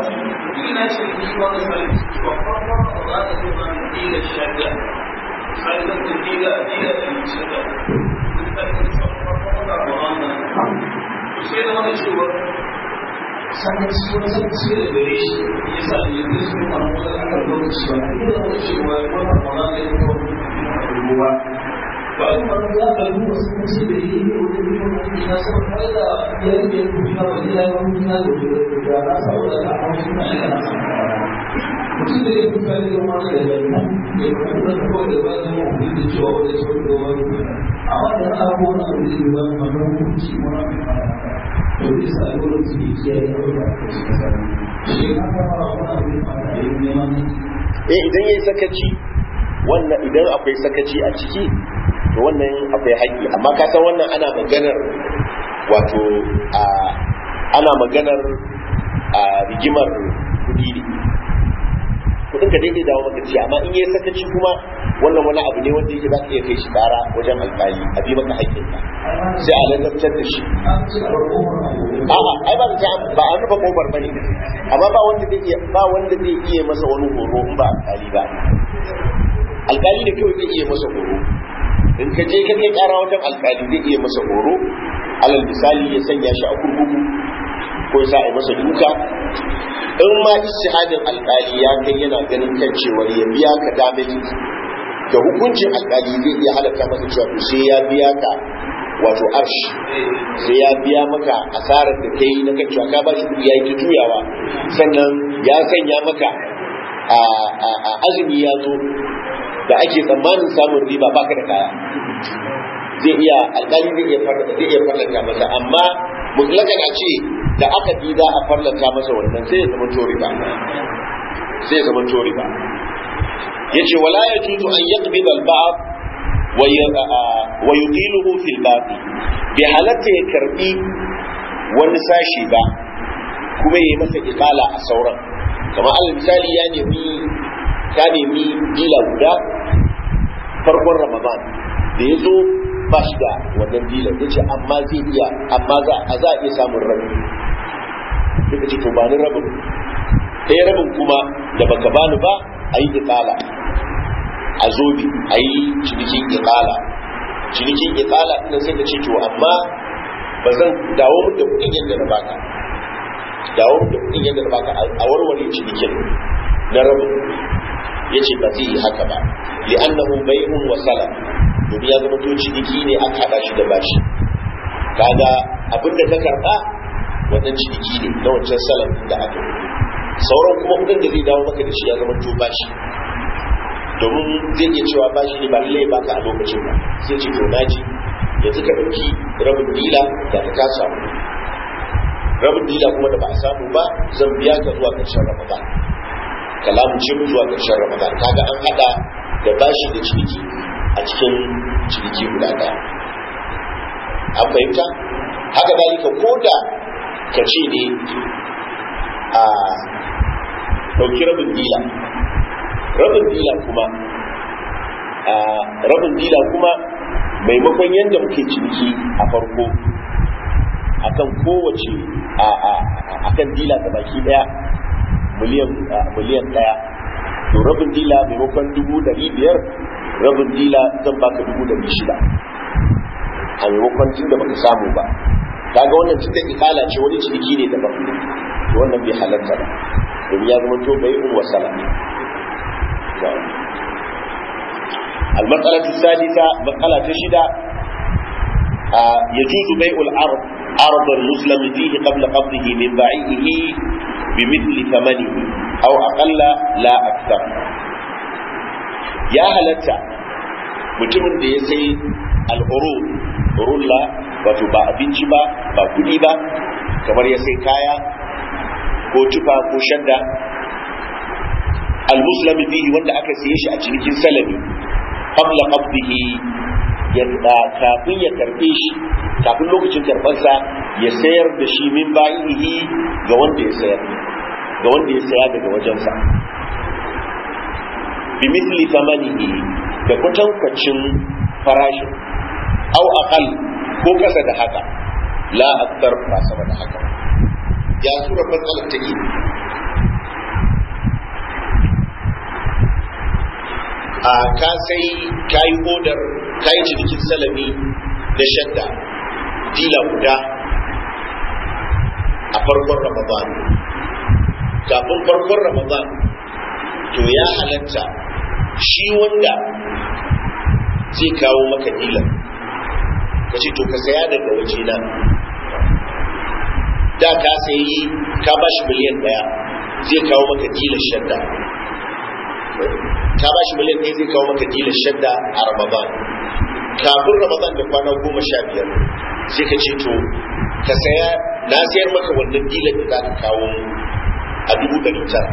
sannan su wani sarki da gare shi ya sa ne ya su yi wani wani aka lokaci ba ne da wani cewa ya wani wani ne ya kawo ruwa ba a yi wani ya ka ruwa sun ce da yi ne wani ne wani ya sa wani da ya rike ya kuma wani ya yi wani ya da ya na sa wani da aka wani na ya na sa mutum da ya kuma da wani da ya na ya kuma da kawai da wani ya kuma da cewa wani ya ce da wani amma da abubuwan abu da ya wani wani hukunci wani to bisa gurin su ne kiyaye abubuwa da suka sami shi ka fara wani abu ne fara da yin neman eh idan yayi sakaci wannan idan akwai sakaci a ciki to wannan akwai haƙƙi amma ka san wannan ana maganar wato a ana maganar a rigimar kudi ne kudin ka daidai dawo maka ci amma in yayi sakaci kuma wannan wani abu ne wanda yake za ka iya kai shi tsara wajen alƙali a bi maka haƙƙinka sai a ladabtar da shi a'a ai ba ta ba an rufe kofar bane amma ba wanda zai iya ba wanda zai iya masa wani horo in ba alƙali ba alƙali ne kawai zai iya masa horo in ka je ka kai ƙara wajen alƙali zai iya masa horo alal misali ya sanya shi a kurkuku ko ya sa a masa duka in ma istihadin alƙali ya kai yana ganin kan cewar ya biya ka damages da hukuncin alƙali zai iya halatta masa cewa to sai ya biya ka wato arsh sai ya biya maka asarar da kai na kan cewa ka ba shi kuɗi ya yi ta juyawa sannan ya sanya maka a azumi ya zo da ake tsammanin samun riba baka da kaya zai iya alƙali zai iya farlata zai iya farlata masa amma mutlakan a ce da aka bi za a farlata masa wannan sai ya zama tori ba sai ya zama tori ba yace wala yajuzu an yaqbida al-ba'd wa yuqiluhu fil baqi bi halatta ya karbi wani sashi ba kuma yayi masa iqala a sauran kamar al misali ya nemi ka nemi dila guda farkon ramadan da yazo ba shi da wannan dila yace amma zai iya amma za a za a iya samun rabi sai ka ce to ba ni rabin sai rabin kuma da baka bani ba ayi iqala a zobi a yi cinikin iƙala cinikin iƙala ɗin sai ka ce to amma ba zan dawo mun da kuɗin yadda na baka dawo mun da kuɗin yadda na baka a warware cinikin na rabin ya ce ba zai yi haka ba li'annahu bai'un wa salam domin ya zama to ciniki ne aka haɗa shi da bashi kaga abinda ka karɓa wannan ciniki ne na wancan salam da aka sauran kuma kuɗin da zai dawo maka da shi ya zama to bashi domin zai iya cewa ba shi ne ba lallai ba ka a lokacin ba sai ce to naji yanzu ka ɗauki rabin dila da ka samu rabin dila kuma da ba a samu ba zan biya ka zuwa ƙarshen ramadan kalamun ce mu zuwa ƙarshen ramadan kaga an haɗa da bashi da ciniki a cikin ciniki guda ɗaya an fahimta haka dalika ko da ka ce ne a ɗauki rabin dila rabin dila kuma a rabin dila kuma maimakon yadda muke ciniki a farko akan kowace a akan dila da baki daya miliyan miliyan daya to rabin dila maimakon dubu dari biyar rabin dila zan baka dubu dari shida a maimakon tun da baka samu ba kaga wannan tun da ikala ce wani ciniki ne daban to wannan bai halatta ba domin ya zama to bai'un wa salam المسألة الثالثة مسألة شدة آه يجوز بيع العرض عرض المسلم فيه قبل قبضه من بائعه بمثل ثمنه أو أقل لا أكثر يا هلتا mutumin da ya sai al'urul urulla wato ba abinci ba ba kudi ba kamar ya sai kaya ko tufa ko shadda al-muslimi fihi wanda aka siye shi a cikin salami qabla qabdihi yadda kafin ya karbe shi kafin lokacin karbansa ya sayar da shi min bayihi ga wanda ya sayar ga wanda ya saya daga wajensa bi misli thamanihi da kwatankwacin farashin au aqal ko kasa da haka la akthar ba sama da haka ya sura matsalar take a ka sai kayi odar kayi cinikin salami da shadda dila guda a farkon ramadan kafin farkon ramadan to ya halatta shi wanda zai kawo maka dilan ka ce to ka saya daga wajena da ka sayi ka ba shi miliyan daya zai kawo maka dilan shadda ka ba shi miliyan ɗaya zai kawo maka dilan shadda a ramadan kafin ramadan da kwana goma sha biyar sai ka ce to ka saya na sayar maka wannan dilan da za ka kawo a dubu ɗari tara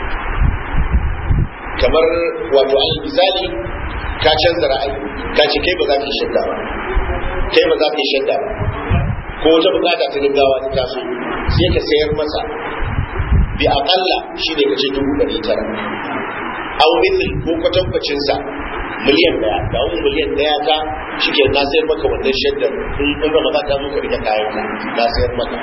kamar wato an misali ka canza ra'ayi ka ce kai ba za ka yi shadda ba kai ba za ka yi shadda ba ko wata bukata ta gaggawa ta taso sai ka sayar masa bi aƙalla shi ne ka ce dubu ɗari tara au mithl ko kwatankwacin sa miliyan daya da wani miliyan daya ta shike na sayar maka wannan shaddar in in ramadan ta zo ka rika kayan ka na sayar maka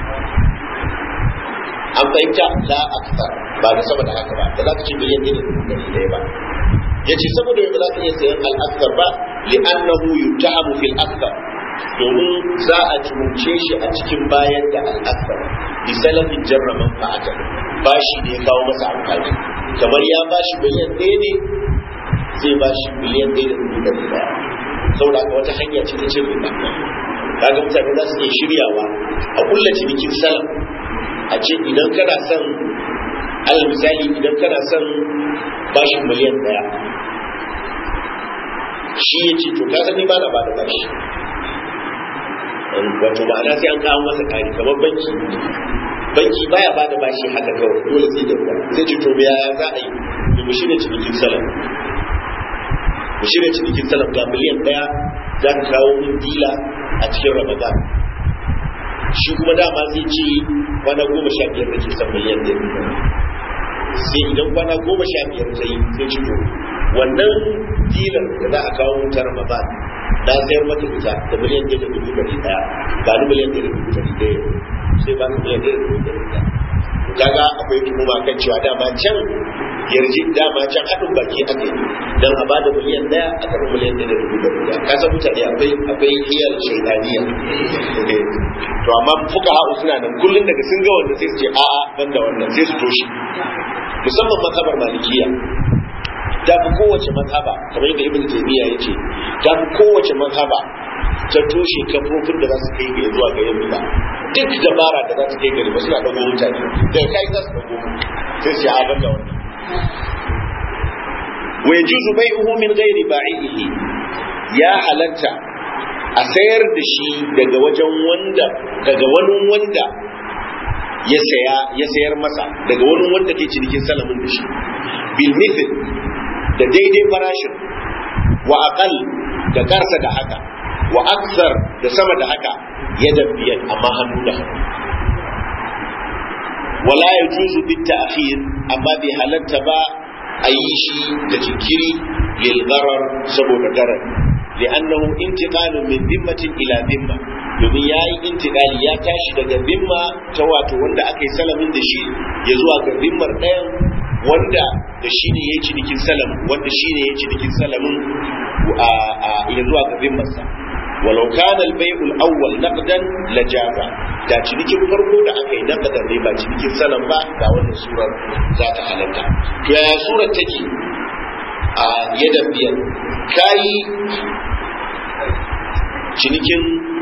an fahimta la akthar ba da saboda haka ba da za ka ci miliyan ɗaya da dubu ɗaya ba yace saboda yadda za ka iya sayan al akthar ba li'annahu yutahamu fil akthar domin za a tuhumce shi a cikin bayan da al akthar bi salafin jarraman fa'ata bashi ne ya kawo masa amfani kamar ya bashi miliyan ɗaya ne zai bashi miliyan ɗaya da dubu ɗari ɗaya saboda haka wata hanya ce ta cin riba kaga mutane za su iya shiryawa a kulla cinikin salam a ce idan kana son alal misali idan kana son bashin miliyan ɗaya shi ya ce to ka sani ba na ba da bashi wato ma'ana sai an kawo masa kari kamar banki banki baya ba da bashi haka kawai dole sai da ruwa sai ce to ya za a yi da mu shirya cinikin salam mu shirya cinikin salam ga miliyan ɗaya za ka kawo min dila a cikin ramadan shi kuma dama zai ce kwana goma sha biyar da ke san miliyan ɗaya sai idan kwana goma sha biyar ta yi sai ci to wannan dilar da za a kawo wutar ramadan na sayar mata ita da miliyan ɗaya da dubu ɗari ɗaya ba ni miliyan ɗaya da dubu ɗari ɗaya sai ba ni miliyan ɗaya da dubu ɗari ɗaya kaga akwai tuhuma kan cewa dama can yarji dama can haɗin baki aka yi don a bada miliyan ɗaya a karɓi miliyan ɗaya da dubu ɗari ɗaya ka san mutane akwai akwai hiyar shaidaniya to amma fuka ha'u suna nan kullum daga sun ga wannan sai su ce a'a ban da wannan sai su toshe musamman mazhabar malikiya ta fi kowace mazhaba kamar yadda ibn taymiya ya ce ta fi kowace mazhaba ta toshe kafofin da za su kai ga zuwa ga yin riba duk dabara da za su kai ga riba suna dago mutane daga kai za su dago sai su a ban da wannan wa yajuzu bai'uhu min ghairi ba'ihi ya halatta a sayar da shi daga wajen wanda daga wani wanda ya saya ya sayar masa daga wani wanda ke cinikin salamin da shi bil mithl da daidai farashin wa aqal da karsa da haka wa aksar da sama da haka yadan biyan amma hannu da wala yajuzu bit ta'khir amma bai halatta ba a yi shi da jinkiri lil gharar saboda garar li'annahu intiqalun min dhimmatin ila dhimma domin yayi intiqali ya tashi daga dhimma ta wato wanda aka yi salamin da shi ya zuwa ga dhimmar ɗayan wanda da shi ne yayi cinikin salam wanda shi ne yayi cinikin salamin ya zuwa ga dhimmarsa walau kana al-bay'u al-awwal naqdan lajaza da cinikin farko da aka yi naqdan ne ba cinikin salam ba da wannan surar za ta halatta to yaya surar take a yadan biyan kai cinikin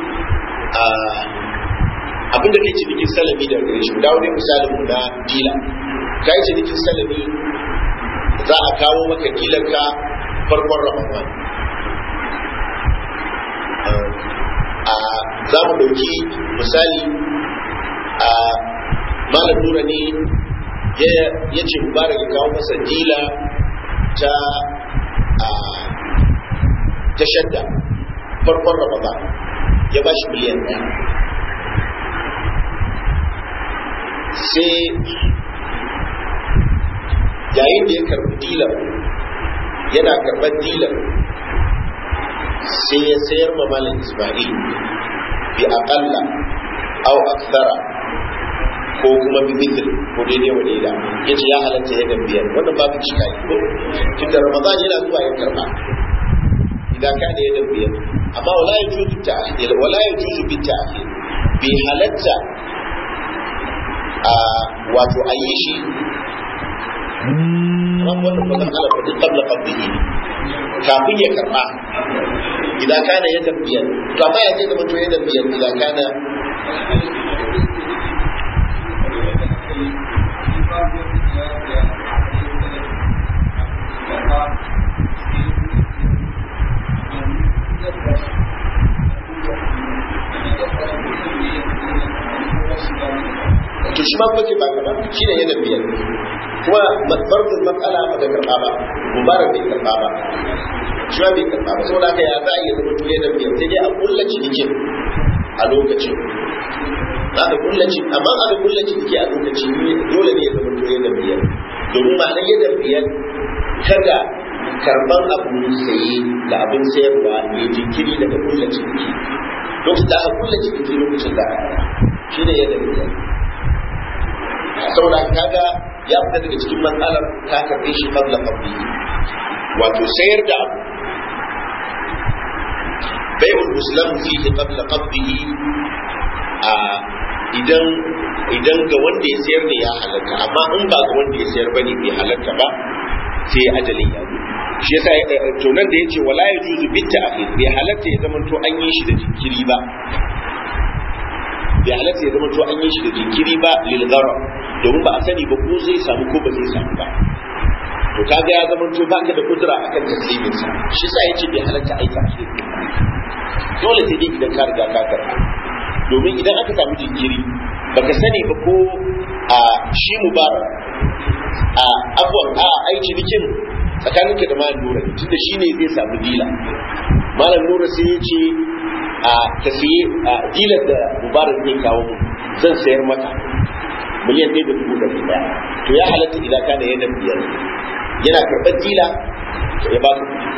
abinda kai cinikin salami da gare shi dawo ne misalin mu na dila kai cinikin salami za a kawo maka dilanka farkon ramadan a za mu dauki misali a malam nura ne ya ce mubarak ya kawo masa dila ta ta shadda farkon ramadan ya ba shi miliyan ɗaya sai yayin da ya karbi dilar yana karɓar dilar sai ya sayar ma malam Ismail bi aqalla aw akthara ko kuma bi mithl ko daidai wa daida yace ya halatta ya biyar wannan babu cika ko tunda Ramadan yana zuwa ya karba idan ka da ya biyar amma wala yajuzu ta'khir wala yajuzu bi ta'khir bi halatta a wato ayi shi ran wannan ba kala ko qabla qabdihi kafin ya karba idan kana ya biyar to amma ya ce da mutum ya biyar idan kana to shi ma bace ba kaza shi ne yana biyar kuma masbarul matsala ba da karba ba mubarak bai karba ba shi ma bai karba ba saboda haka ya za a yi zama to yana biyar sai dai a kulla cinikin a lokacin aka kulla ci amma aka kulla ciniki a lokacin dole ne ya zama to yana biyar domin ma'anar yana biyar kada karban abun saye da abin sayarwa ya jinkiri daga kulla ciniki lokacin da aka kulla ciniki lokacin da shi ne yana biyar saboda kaga ya fita daga cikin matsalar ta karbe shi qabla qabli wato sayar da abu bai'ul muslim fihi qabla qabdihi a idan idan ga wanda ya sayar ne ya halatta amma in ba ga wanda ya sayar bane bai halatta ba sai ajalin ya zo shi yasa to nan da yace wala yajuzu bit ta'khir bai halatta ya zama to an yi shi da jinkiri ba bai halatta ya zama to an yi shi da jinkiri ba lil gharar domin ba a sani ba ko zai samu ko ba zai samu ba to kaga ya zama to baka da kudura akan taslimin sa shi yasa yace bai halatta aika shi dole sai dai idan ka riga ka karba domin idan aka samu jinkiri baka sani ba ko a shi mubarak a afwan a ai cinikin tsakaninka da malam nura tunda shine zai samu dila malam nura sai ya ce a tafiye a dilar da mubarak zai kawo mu zan sayar maka miliyan ɗaya da dubu ɗari ɗaya to ya halatta idan ka da yadda biyar yana karɓar dila ya ba ka kuɗi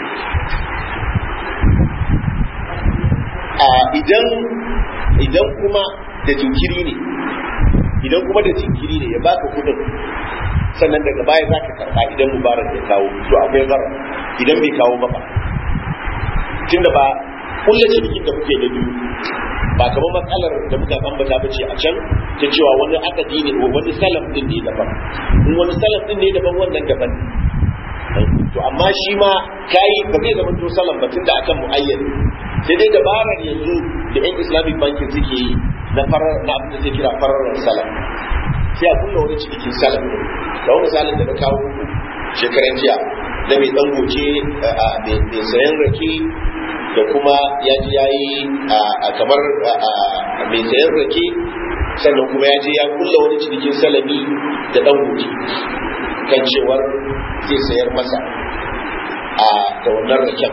a idan idan kuma da jinkiri ne idan kuma da jinkiri ne ya baka kuɗin sannan daga baya za ka karɓa idan mubarak ya kawo to akwai zarar idan bai kawo ba tunda ba kulle cikin da kuke da biyu ba kamar matsalar da muka ambata bace a can ta cewa wani akadi ne wani salam din ne daban in wani salam din ne daban wannan daban to amma shi ma kai ba zai zama to salam ba tunda akan muayyan sai dai dabarar yanzu da yan islamic banking suke yi na farar na abin da zai kira farar salam sai a kulla wani cikin salam da wani salam da na kawo shekaran jiya da mai dan goce mai sayan rake da kuma ya ji ya yi kamar mai sayan rake sannan kuma ya je ya kulla wani cikin salami da dan goce kan cewar zai sayar masa da wannan raken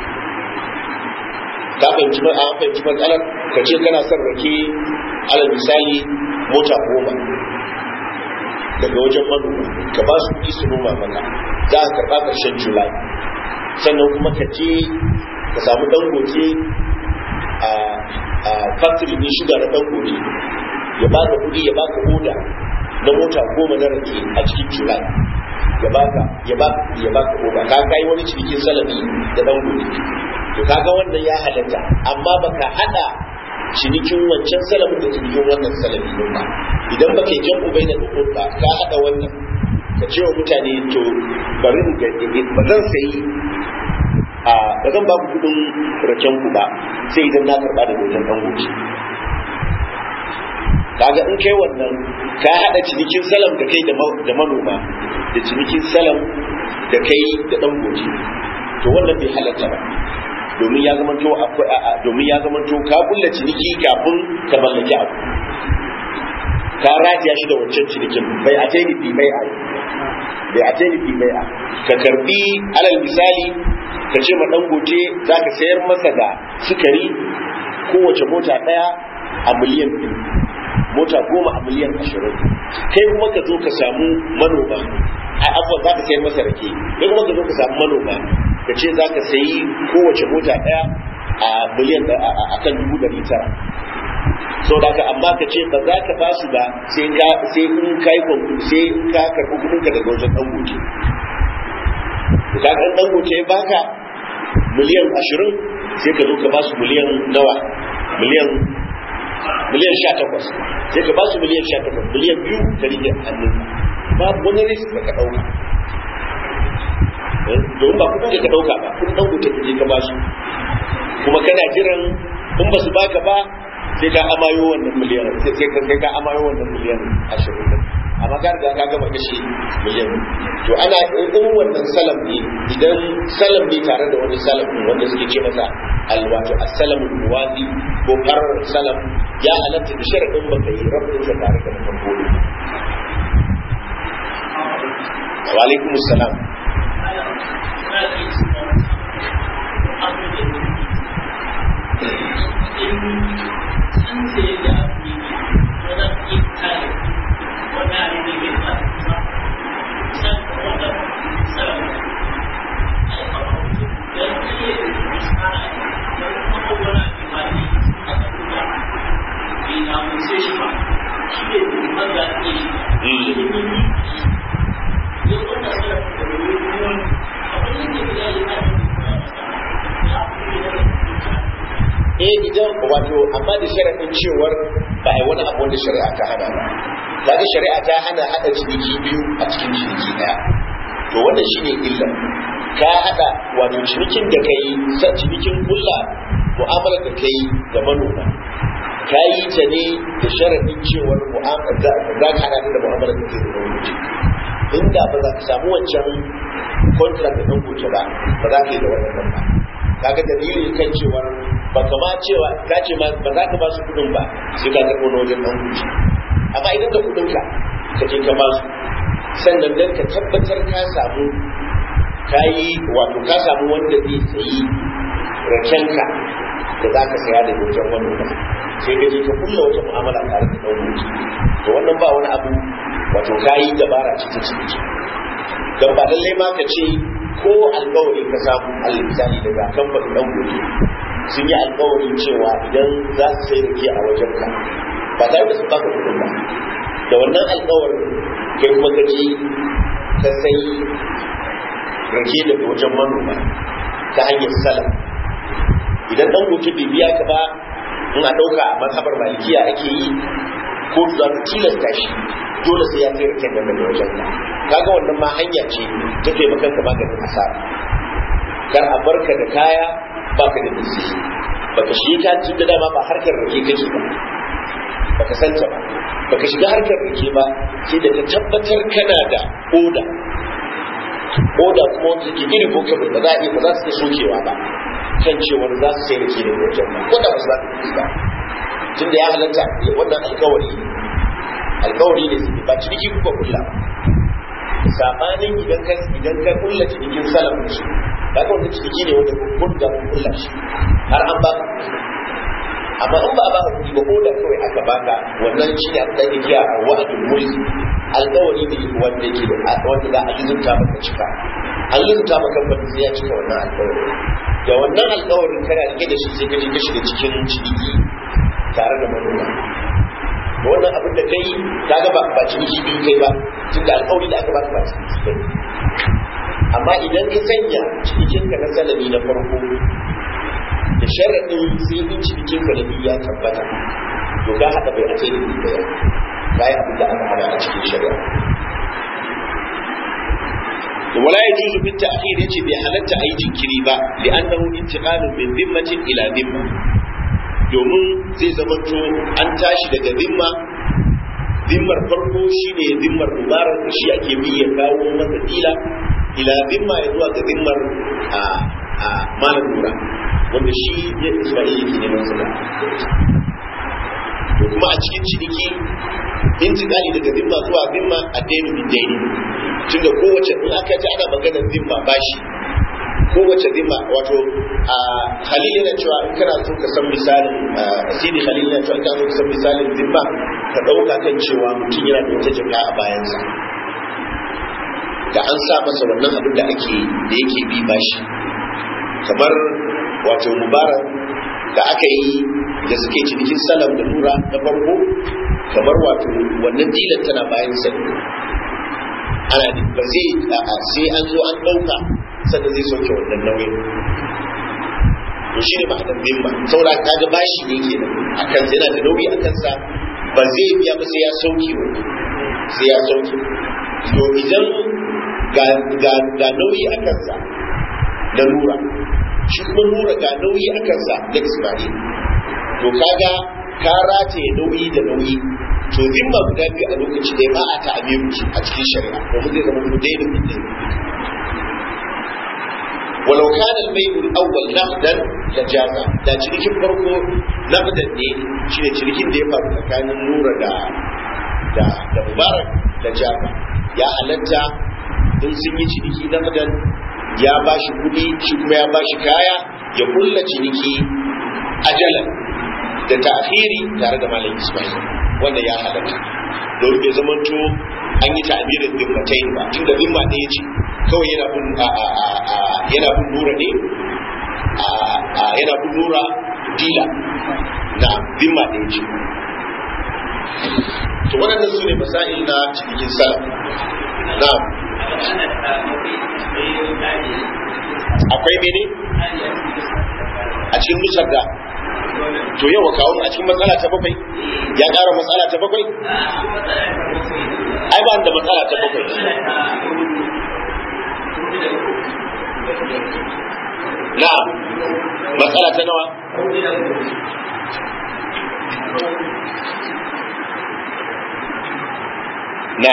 ka fahimci a fahimci matsalar ka ce kana son rake alal misali mota goma daga wajen manoma ka ba su kuɗi su noma maka za ka karɓa ƙarshen julai sannan kuma ka je ka samu dangote a factory ne shuga na dangote ya ba ka kuɗi ya ba ka oda na mota goma na rake a cikin julai ya ba ka ya ba ya ba ka oda ka kai wani cikin salami da dangote to kaga wannan ya halatta amma baka hada cinikin wancan salamin da cinikin wannan salami din ba idan baka yi jam'u bainal uqud ba ka hada wannan ka ce wa mutane to bari ga ba zan sayi a ba zan ba ku kudin raken ku ba sai idan na karba da wajen dan gobe kaga in kai wannan ka hada cinikin salam da kai da manoma da cinikin salam da kai da dan gobe to wannan bai halatta ba domin ya zama to domin ya zama to ka kulla ciniki kafin ka mallaki abu ka rajiya shi da wancan cinikin bai a taini fi bai a bai a taini fi bai a ka karbi alal misali ka ce ma dan gote za ka sayar masa da sukari kowace mota daya a miliyan biyu mota goma a miliyan ashirin kai kuma ka zo ka samu manoma ai abuwa za ka sayar masa rake kai kuma ka zo ka samu manoma ka ce za ka sayi kowace mota ɗaya a miliyan a kan dubu ɗari tara sau da ka amma ka ce ba za ka ba su ba sai ka sai in ka yi sai in ka karɓi kuɗin ka daga wajen ɗan gote ka ga ɗan gote ya baka miliyan ashirin sai ka zo ka ba su miliyan nawa miliyan miliyan sha takwas sai ka ba su miliyan sha takwas miliyan biyu ka rike hannun babu wani risk da ka ɗauka domin ba kudin da ka ɗauka ba kudin ɗan gote ka je ka ba su kuma kana jiran in ba su baka ba sai ka amayo wannan miliyan sai ka sai ka amayo wannan miliyan ashirin din amma ka riga ka gama kashe miliyan to ana in wannan salam ne idan salam ne tare da wani salam ne wanda suke ce masa alwato as-salam al-muwazi ko qarar salam ya halatta da sharadin baka yi rabin sa tare da farko wa alaikum assalam eh idan wato amma da sharadin cewar ba ai wani abu wanda shari'a ta hana ba kaga shari'a ta hana hada ciniki biyu a cikin ciniki daya to wannan shine illa ka hada wato cinikin da kai san cinikin kulla mu'amala da kai ga manoma ka yi ta ne da sharadin cewar mu'amala za ka hada da mu'amala da kai da manoma inda ba za ka samu wancan contract da ɗan goce ba ba za ka yi da wannan ba kaga dalilin kan cewar ba kama cewa ka ce ma ba za ka ba su kudin ba sai ka karɓo na wajen ɗan kuci amma idan da kudin ka ka je ka ba su sannan dan ka tabbatar ka samu ka yi wato ka samu wanda zai sayi rakenka da za ka saya da wajen wani ba sai ka je ka kulla wata mu'amala tare da ɗan kuci to wannan ba wani abu wato ka yi dabara ce ta ciniki don ba lallai ma ka ce ko alkawari ka samu almisali daga kamfanin ɗan kuci sun yi alkawarin cewa idan za su sai rake a wajen ka ba tare da su baka kudin ba da wannan alkawarin kai kuma ka je ka sai rake daga wajen manoma ta hanyar sala idan dan gobe bai biya ka ba in a ɗauka a mazhabar malikiya ake yi ko za ta tilasta shi dole sai ya kai raken nan daga wajen ka kaga wannan ma hanya ce ta taimakon ka maganin asara kar a barka da kaya baka da nisi baka shi ka tun da dama ba harkar rake kake ba baka santa ba baka shiga harkar rake ba sai da ka tabbatar kana da oda oda kuma wanda take iri ko kabe ba za a iya ba za su iya sokewa ba kan cewar za su sai rake da wajen ba ko da ba su za su ba tun da ya halatta wannan alkawari alkawari ne su ba ciniki kuka kulla ba sabanin idan ka idan ka kulla cinikin salam da shi ba ka wanda ciniki ne wanda kun da kun kulla shi har an baka amma in ba a baka kuɗi ba ko da kawai aka baka wannan shi ne abin da ake kira wa'adul mulki alkawari ne wanda yake da wanda za a lizunta maka cika an lizunta maka kamfani sai ya cika wannan alkawari da wannan alkawarin kana rike da shi sai ka je ka shiga cikin ciniki tare da manoma wannan abin da kai ka ga ba ba ciniki biyu kai ba tun da alƙawari da aka baka ba ciniki kai amma idan ka sanya cikin ka na salami na farko da sharadin sai in cikin ka na biyu ya tabbata to ka hada bai a kai da daya kai abin da aka hada a cikin shari'a wala yajuzu fi ta'khir yace bai halatta ayi jinkiri ba li'annahu intiqalun min dhimmatin ila dhimma domin zai zamanto an tashi daga zimma zimmar farko shine zimmar mubarak da shi ake bi ya kawo masa dila ila zimma ya zuwa ga zimmar a a malam nura wanda shi ya Isma'il yake neman sa to kuma a cikin ciniki intiqali daga zimma zuwa zimma addainu bidaini tunda kowace in aka ji ana maganar zimma bashi kowace zimma wato a Khalil yana cewa in kana so ka san misalin Sidi Khalil yana cewa in kana so ka san misalin zimma ka dauka kan cewa mutum yana da wata jaka a bayansa da an sa masa wannan abin da ake da yake bi bashi kamar wato mubarak da aka yi da suke cinikin salam da nura na farko kamar wato wannan dilan tana bayan sa ana ba zai sai an zo an dauka sannan zai sauke wannan nauyin to shine ma'anar zimma saboda kaga bashi ne kenan akan yana da nauyi akan sa ba zai biya ba sai ya sauke wani sai ya sauke to idan ga ga ga nauyi akan sa da nura shi kuma nura ga nauyi akan sa da Isma'il to kaga ka rataye nauyi da nauyi to zimma guda biyu a lokaci da ba a ta'amiru a cikin shari'a domin zai zama kudai da kudai walau kana al-bay'u al-awwal naqdan lajaza da cinikin farko naqdan ne shine cinikin da ya faru tsakanin nura da da da mubarak lajaza ya halatta in sun yi ciniki naqdan ya bashi kudi shi kuma ya bashi kaya ya kulla ciniki ajalan da ta'khiri tare da malam Isma'il wanda ya halatta don bai zamanto an yi ta'birin zimmatai ba tunda zimma ne yace kawai yana bin yana bin nura ne yana bin nura dila na zimma ne yace to wannan su ne masail na cikin salaf na akwai mene a cikin nusar da to yau kawo a cikin matsala ta bakwai ya ƙara matsala ta bakwai ai ba da matsala ta bakwai na matsala ta nawa na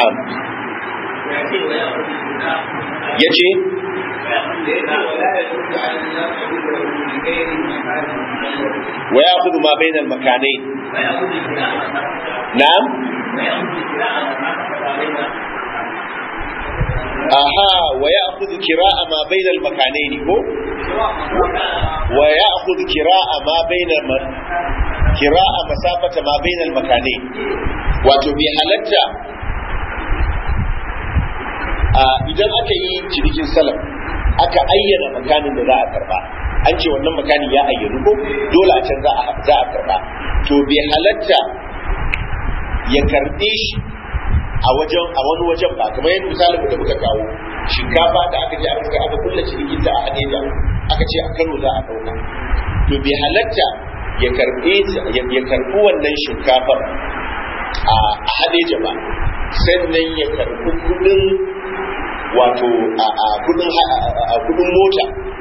ya ce ويأخذ ما بين المكانين نعم أها ويأخذ كراء ما بين المكانين هو ويأخذ كراء ما بين الم... كراء مسافة ما بين المكانين وتبي حالتا idan aka yi cinikin salam aka ayyana makanin da za a karba an ce wannan makanin ya ayyanu ko dole a can za a karba to bai halatta ya karbe shi a wajen a wani wajen ba kamar yadda misalin da muka kawo shinkafa da aka je aka aka kulla cinikin ta a Hadeja aka ce a Kano za a dauka to bai halatta ya karbe ya karbi wannan shinkafar a Hadeja ba sannan ya karbi kudin wato a kudin mota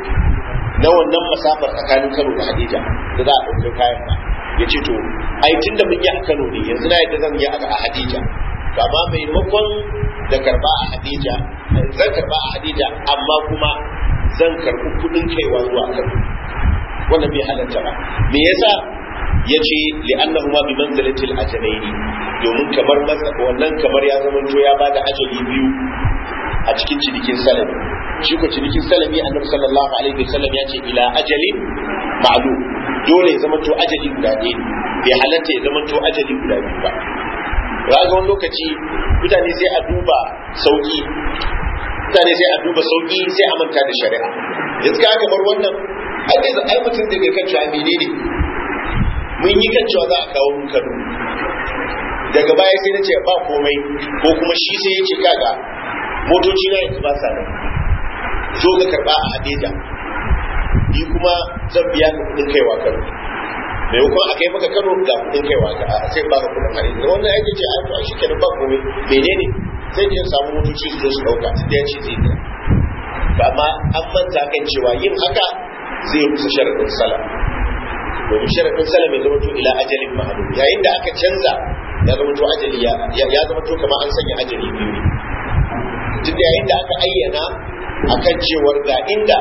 na wannan masafar tsakanin Kano da Hadija da za a ɗauki kayan ba ya ce to ai tunda mun yi a Kano ne yanzu na yadda zan yi a Hadija to amma maimakon da karba a Hadija zan karba a Hadija amma kuma zan karbi kudin kaiwa zuwa Kano wannan bai halatta ba me yasa ya ce li'annahuma bi manzilatil ajalaini domin kamar wannan kamar ya zama to ya bada ajali biyu a cikin cinikin salami shi ko cinikin salami annabi sallallahu alaihi wasallam ya ce ila ajalin ma'lum dole ya zama to ajali guda ne bai halatta ya zama to ajali guda biyu ba ga wani lokaci mutane sai a duba sauki mutane sai a duba sauki sai a manta da shari'a yanzu ka kamar wannan ai ai mutum da kan cewa menene mun yi kan cewa za a kawo mun Kano daga baya sai na ce ba komai ko kuma shi sai ya ce kaga motoci na yanzu ba sa nan zo ka karba a Hadeja ni kuma zan biya ka kudin kaiwa Kano mai hukun a kai maka Kano ga kudin kaiwa ka a sai ba ka kudin Hadeja wannan yake ce a to shi kenan ba komai menene sai je samu motoci su zo su dauka su da yace zai kira amma an manta kan cewa yin haka zai rusa sharadin salam domin sharadin salam ya zama to ila ajalin ma'lum yayin da aka canza ya zama to ajali ya ya zama to kamar an sanya ajali biyu ne duk yayin da aka ayyana akan cewar ga inda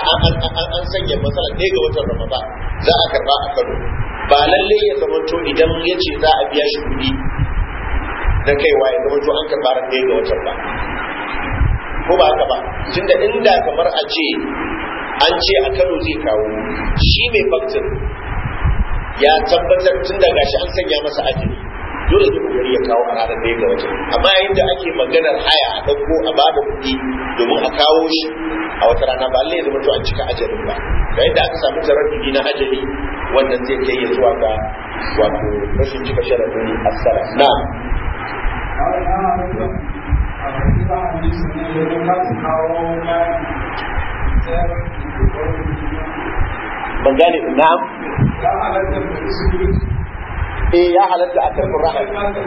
an sanya matsala ɗaya ga watan Ramadan za a karba a Kano ba lalle ya zama to idan ya ce za a biya shi kuɗi na kaiwa ya zama to an karba ran ɗaya ga watan ba ko ba haka ba tunda inda kamar a ce an ce a Kano zai kawo shi mai faktin ya tabbatar tun da gashi an sanya masa ajiri dole ne kokari ya kawo a ranar ɗaya ga wata. Amma yayin da ake maganar haya a ɗauko a bada kuɗi domin a kawo shi a wata rana ba lallai ya zama to an cika ajalin ba. Da yadda aka samu taraddudi na ajali wannan zai kai ya zuwa ga wato rashin cika sharadin as-sala. Na'am. ban gane na'am eh ya halatta a karɓar rahar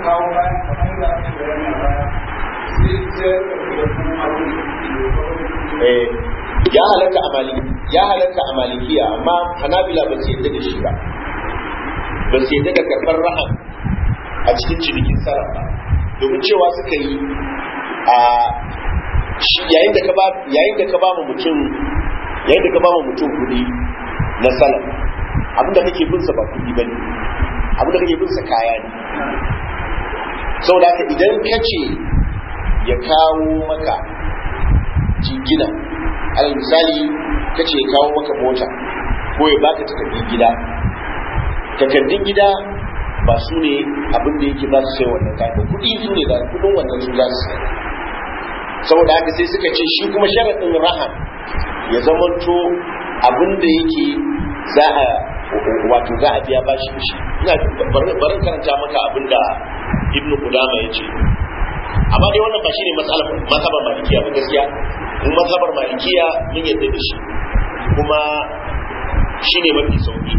eh ya halatta a maliki ya halatta a malikiya amma hanabila ba su yadda da shi ba ba su yadda da karɓar rahar a cikin cinikin sarrafa ba domin cewa suka yi a yayin da ka ba yayin da ka ba mutum yayin da ka ba mutum kuɗi na salam abinda kake bin sa ba kuɗi bane abinda kake bin sa kaya ne saboda haka idan ka ce ya kawo maka jingina alal misali ka ce ya kawo maka mota ko ya baka takardun gida takardun gida ba su ne abin da yake za su sai wannan kayan kuɗi su ne za kuɗin wannan su za su sai saboda haka sai suka ce shi kuma sharaɗin rahan ya zamanto abin da yake za a wato za a biya bashi da shi ina barin karanta maka abin da ibn Qudama ya ce amma dai wannan ba shi ne mazhabar malikiya ba gaskiya in mazhabar malikiya mun yadda da shi kuma shi ne mafi sauki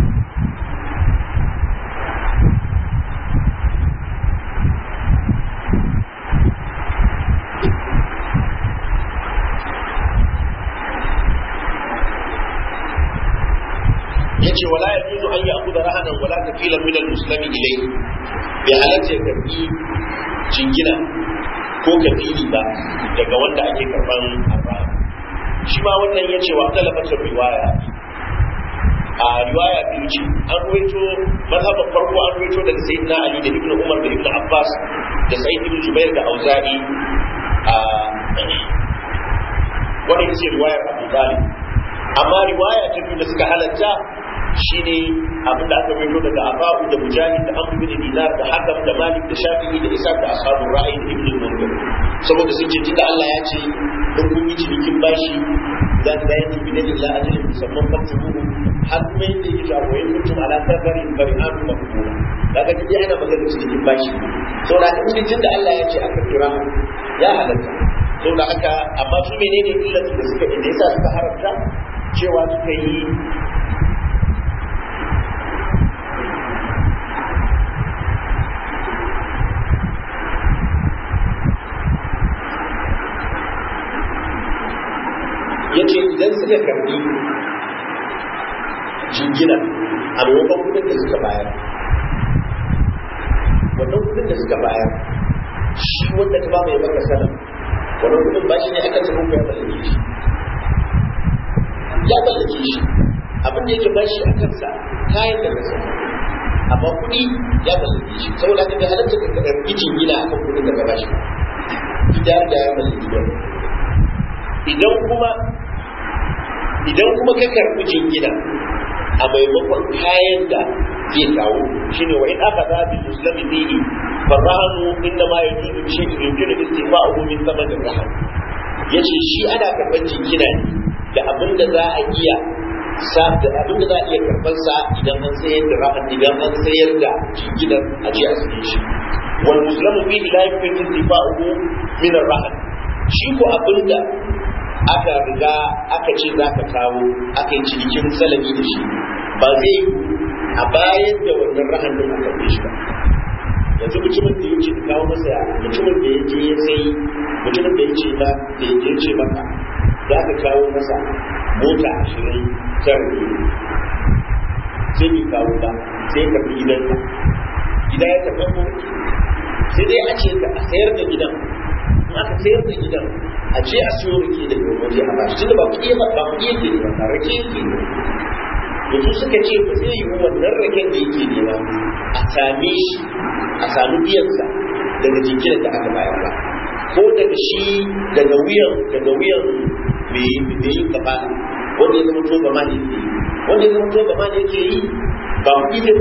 yace wala yajuzu an ya'khudha rahanan wala kafilan min al-muslimi ilayhi bi halatta ya karbi jingina ko kafili ba daga wanda ake karban arrahan shi ma wannan yace wa talabatar riwaya a riwaya biyu ce an ruwaito mazhaban farko an ruwaito daga sayyidina ali da ibnu umar da ibnu abbas da sa'id ibn jubair da auza'i a wannan ce riwayar abu talib amma riwaya ta biyu da suka halatta shine abin da aka bayyana daga Abu da Mujahid da Amr bin Dinar da Hakam da Malik da Shafi'i da Isa da ashabul ra'ayi da Ibn Munzir saboda sun ce tunda Allah ya ce in kun yi cinikin bashi za ta bayar da bidan Allah ajalin musamman faktuhu har kuma yadda yake cewa wa kuntum ala safarin bari'an maqbula daga dai ana magana cinikin bashi saboda in tunda Allah ya ce aka kira ya halatta saboda haka amma su menene illatu da suka da yasa suka haramta cewa suka yi yace idan suka karbi jingina a maimakon kudin da suka bayar wannan kudin da suka bayar shi wanda ka ba mai baka salam wannan kudin ba shi ne aka samu ya mallake shi ya mallake shi abin da yake bashi a kansa kayan da kasa amma kudi ya mallake shi saboda haka da halatta ka karbi jingina akan kudin da ka bashi idan da ya mallake ba idan kuma idan kuma ka karbi jingina a maimakon kayan da zai kawo shine wa in aka za bi muslimi bihi farahanu inna ma yajuzu bi shay'in yumkinu istifa'uhu min thaman ar-rahan yace shi ana karban jingina ne da abin da za a iya sa da abin da za a iya karban sa idan an sayar da rahan idan an sayar da jinginar a je a saye shi wal muslimu bihi la yumkinu istifa'uhu min ar-rahan shi ko abin da aka riga aka ce za ka kawo aka yi cikin salami da shi ba zai a bayan da wannan rahan din aka kai shi ba yanzu mutumin da yake kawo masa mutumin da yake ya sai mutumin da yake ba da yake ce maka za ka kawo masa mota ashirin ta rufe sai bai kawo ba sai ka fi gidanka gida ya tafi mu sai dai a ce ka a sayar da gidan in aka sayar da gidan a je a siyo rake da waje a bashi tunda ba kuɗi ba ba kuɗi yake ne ba rake yake ne yanzu suka ce ba zai yi wannan raken da yake nema a same shi a sami biyansa daga jinkirin da aka bayar ba ko daga shi daga wuyan daga wuyan mai yin gaba wanda ya zama to ba ma ne yake yi wanda ya zama to ba ma ne yake yi ba kuɗi zai bayar ba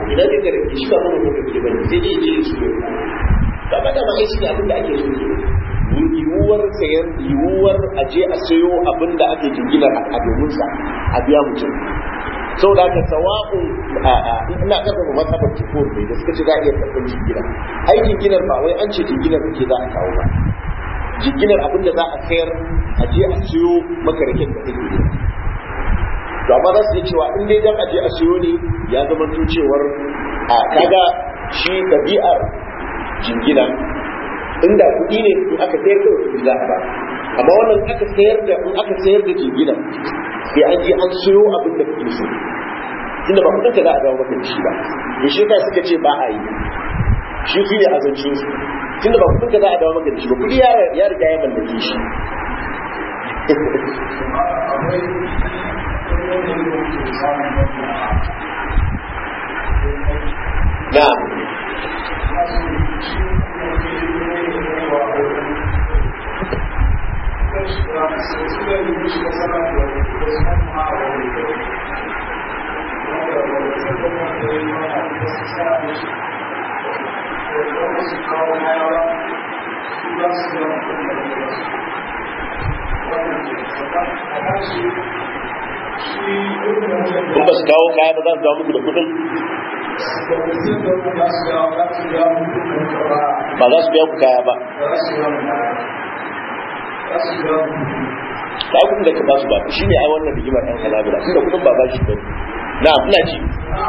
idan ka ga shi ba mun ko kake bane sai dai je su ba ba da mai shi abin da ake so yiwuwar sayar yiwuwar aje a sayo abin da ake jingina a domin sa a biya mutum saboda haka sawa'un ina karfafa mazhabar tukur ne da suka ce za a iya karɓar jingina ai jinginar ba wai an ce jinginar kake za a kawo ba jinginar abin da za a sayar a je a siyo maka raken da kake yi to amma za su yi cewa in dai dan a je a siyo ne ya zama to cewar a kaga shi ɗabi'ar jingina inda kuɗi ne in aka sayar da kuɗi za a ba amma wannan aka sayar da in aka sayar da jingina sai an je an siyo abin da kuke so tunda ba kudin ka za a dawo maka shi ba to shi ka suka ce ba a yi shi su ne azancin su tunda ba kudin ka za a dawo maka shi ba kudi ya ya riga ya mallake shi na'am kun ba su kawo kaya ba za su dawo muku da kudin ba za su biya ku kaya ba ba kudin da ka ba su ba shi ne ai wannan rigimar ɗan halabira inda kudin ba ba shi ba na ina ci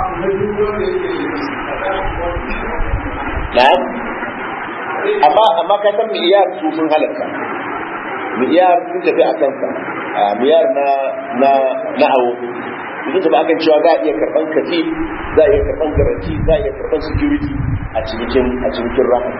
na amma amma ka san miliyar su sun halarta miliyar sun tafi a kansa miliyar na na na awo sun tafi akan cewa za a iya karban kafi za a iya karban garanti za a iya karban security a cikin a cikin rafa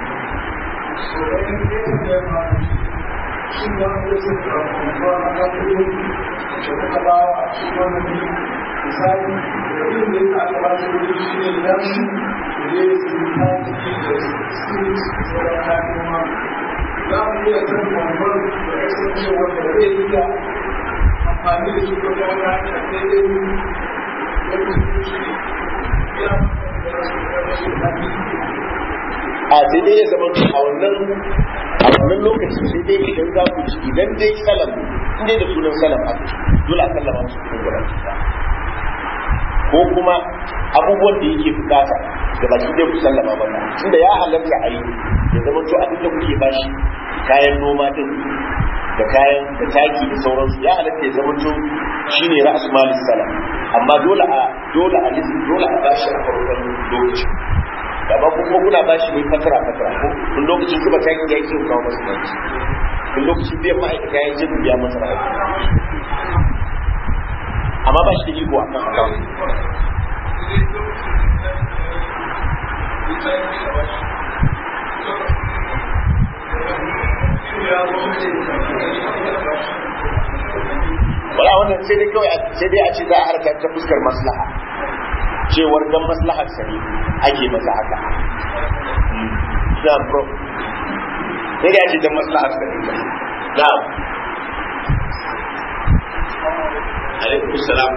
misali da yin da ya aka ba su wuri shi ne da shi da ya yi su ta ciki da su sauran kafin ma za mu iya san bambam da ya san cewa da zai iya amfani da shi ko ta wani hanyar daidai wani shi ya a sai dai ya zama a wannan a wannan lokaci sai dai idan za ku ci idan dai salam in dai da sunan salam aka dole a sallama su cikin gaba ko kuma abubuwan da yake bukata da baki dai ku sallama maka tunda ya halarta a yi ya zama to abin da kuke bashi kayan noma din da kayan da taki da sauransu ya halarta ya zama to shine ra'as malis salam amma dole a dole a dole a bashi a farkon lokaci da ba kuma kuna bashi ne fatara fatara ko in lokacin zuba taki ya yi kawo masa taki in lokacin biyan ma'aikata ya yi biya masa aiki amma ba shi da iko a kan akawun wala wannan sai dai kawai sai dai a ce za a harkar ta fuskar maslaha cewar dan maslahar sa ne ake masa haka da bro sai dai a ce dan maslahar sa ne na'am alaikum salam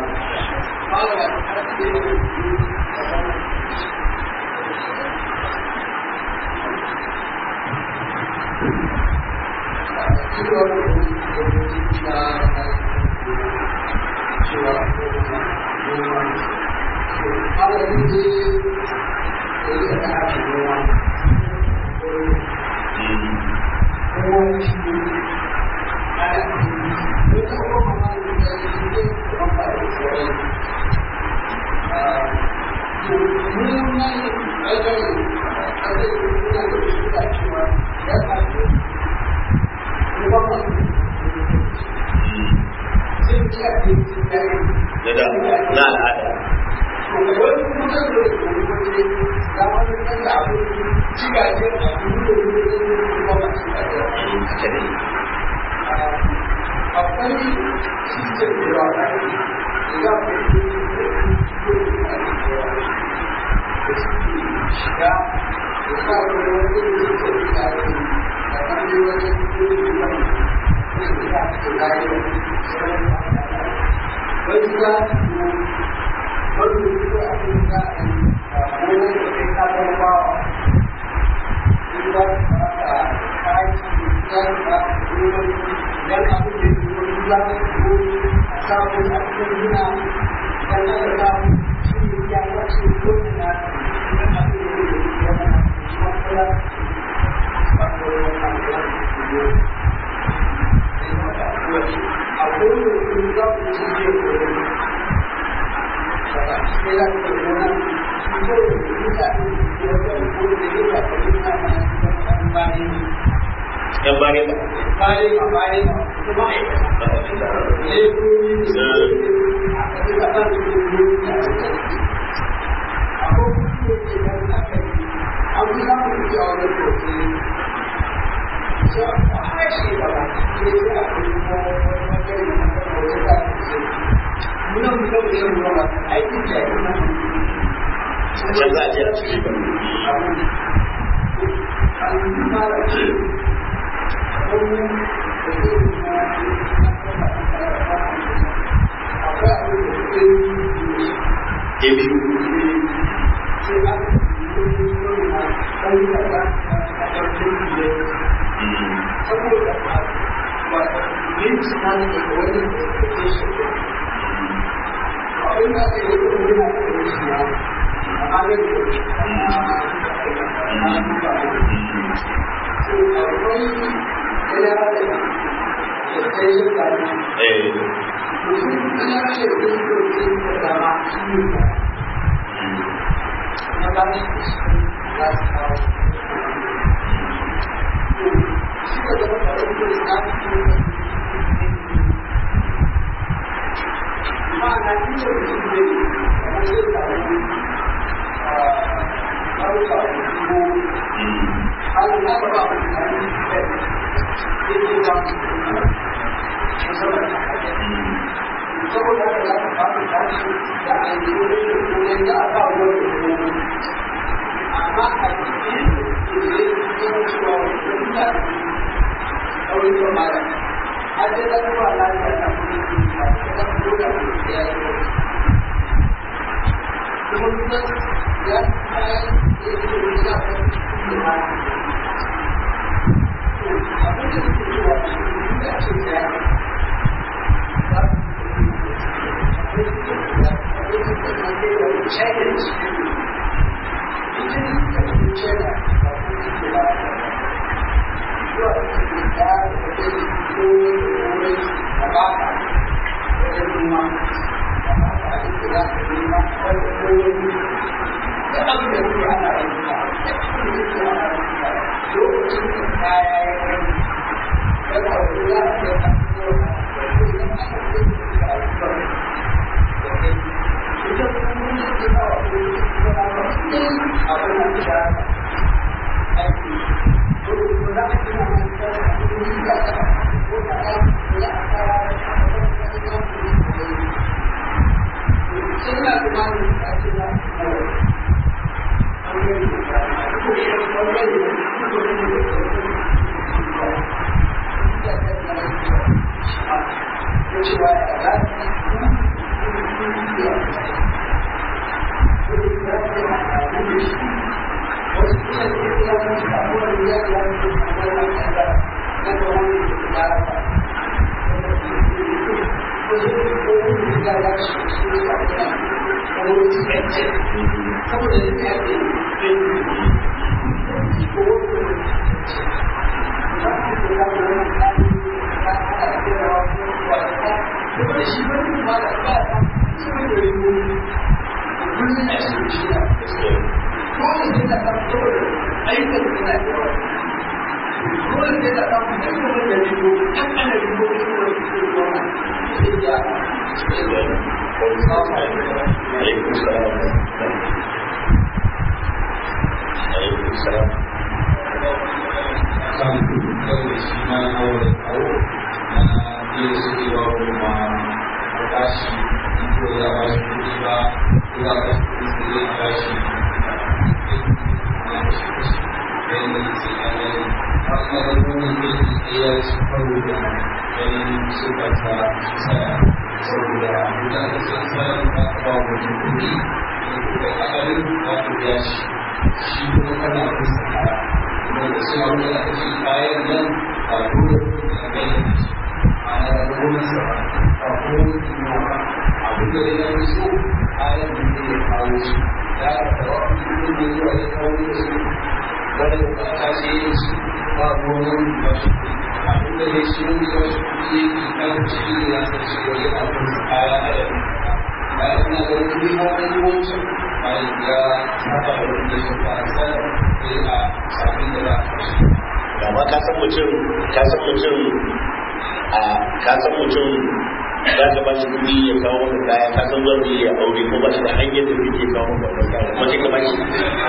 na al'ada Thank you. Yang bari ba? Bari ba, bari ba. Kuma ai ka. Eh, ko ni da aka ji ka san ko ni da ako ko ke da aka yi. Abu da mu ji a wannan ko ne. So, ai shi ba ba. Ke da ko ko ko ke da ko da ce. Muna mu da shi mu ba. Ai ki ce ina. Can za a je a ciki ba. An fara ce Ebi. akalin da ke biya shi shi kuma kana kusa kaya kuma da suna wani da ake kayan nan a dole da bayan shi ana da gwamnan sa a kuma kuma abin da ya yi so kayan da ya kawo su ya da wani kuma da zuwa ya kawo da su wani da ba ta ce yin su ba gwamnan ba shi abin da ya shi wani da wasu kuɗi ya ke kan ciki da ya san shi wani abin sa kaya a yau bayan na da wani wani wancan bayan ya saba da wani da shi ba sa sai a sabin da za a kashe amma ka san mutum ka san mutum a ka san mutum za ka ba shi kuɗi ya kawo maka kaya ka san zan iya aure ko ba shi da hanyar da zai kawo maka wannan kaya kuma sai ka ba shi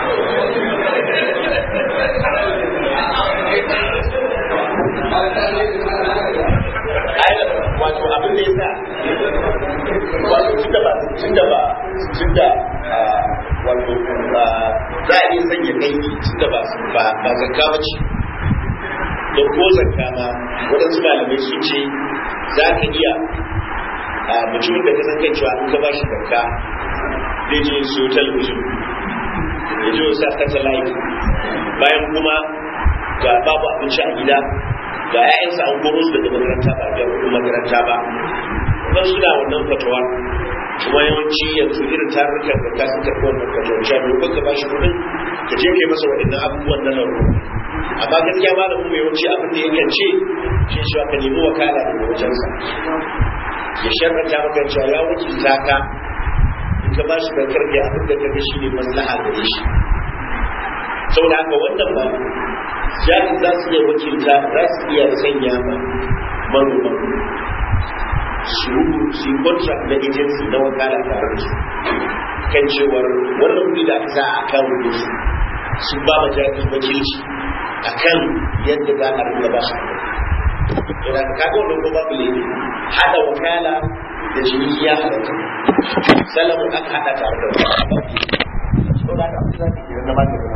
wato abin da ya sa wato tunda ba tunda ba tunda wato za a iya sanya kai tunda ba ba ba zakka ba ce don ko zakka ma waɗansu malamai sun ce za ka iya mutumin da ka san kan cewa in ka ba shi zakka zai je su talabijin ya je sa satellite bayan kuma ga babu abinci a gida ga 'ya'yansa an koro su daga makaranta ba ga kudin makaranta ba kuma suna wannan fatawa kuma yawanci yanzu irin tarurrukan da ka sun karɓi wannan fatawa cewa dokar ka bashi kudin ka je kai masa waɗannan abubuwan na nan amma gaskiya malamin mu yawanci abin da yakan ce shi shi ka nemi wakala daga wajensa ya sharrata maka cewa ya wakilta ka in ka bashi da karfe abin da ka ga shi ne maslaha gare shi saboda haka wannan ba jami'in za su iya wakilta za su iya sanya ma manoma su yi contract na agency na wakala tare da su kan cewar wannan kuɗi da aka sa a kan su sun ba ma jami'in wakilci a kan yadda za a rinka ba su yana kaga wannan ko babu laifi haɗa wakala da ciniki ya halatta salamun aka haɗa tare da wakala ko da ka fi zaki idan na ba ka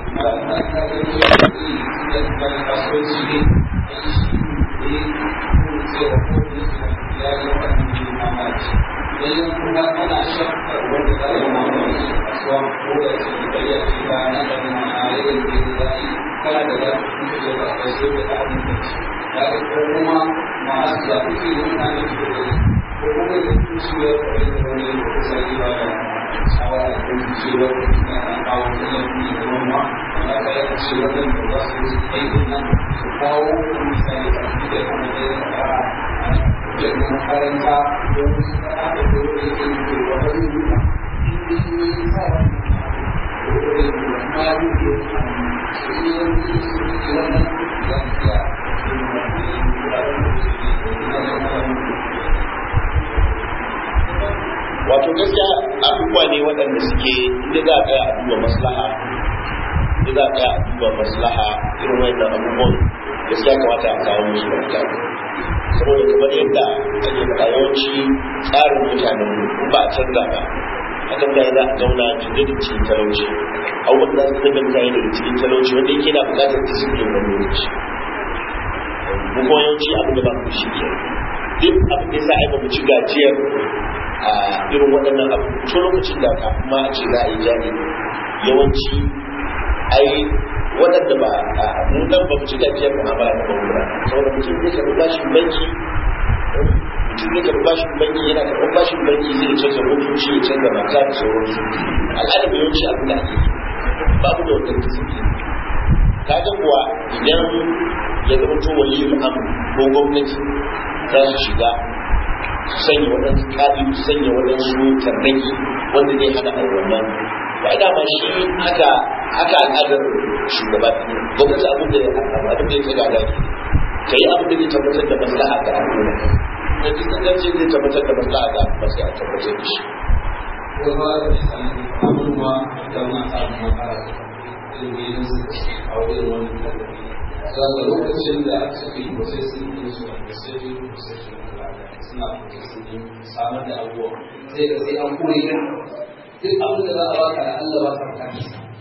shawara da kuma cewa na kawo tallafi da noma da aka yi cewa da za su yi aikin nan su kawo misali a cikin da kuma da ya fara da makaranta don su fara da dole da ke yi da wani duka inda su yi sa da dole da kuma ya yi da su yi wani su yi wannan za su iya yin wani wuraren da su yi wato gaskiya abubuwa ne waɗanda suke inda za a tsaya a duba maslaha inda za a tsaya a duba maslaha irin wannan abubuwan gaskiya kamata a kawo musu barka saboda kamar yadda ake faɗa yawanci tsarin mutanen ba a canza ba hakan da za a zauna jinda da cikin talauci abubuwan da su daga mutane daga cikin talauci wanda yake na buƙatar discipline wani lokaci mu kuma yawanci abin da ba mu shi ke duk abin da ya sa ai ba mu ci gajiyar a irin waɗannan abu tun lokacin da kafin ma a ce za a yi jari yawanci ai waɗanda ba a mun nan ba mu ci gajiyar mu'amala da bankuna saboda mutum zai karɓi bashin banki mutum zai karɓi bashin banki yana karɓar bashin banki zai canza motoci ya canza mata da sauransu al'adar yawanci abin da ake yi babu da wata discipline kaga kuwa idan ya zama to waliyul amr ko gwamnati za su shiga su sanya waɗansu ƙaɗi su sanya waɗansu tarnaki wanda zai hana a wannan ba dama shi haka haka al'adar shugaba gwamnati abin da abin da ya tsaga da ka yi abin da zai tabbatar da maslaha ga al'umma da duk da ce zai tabbatar da maslaha ga al'umma sai a tabbatar da shi kuma da abubuwa da na samu makara ilimin a wajen wani tallafi daga lokacin da aka fi processing din su wanda sai processing suna processing samar da abubuwa sai ga sai an koyi da duk abin da za a baka da Allah ba ka kashi kuma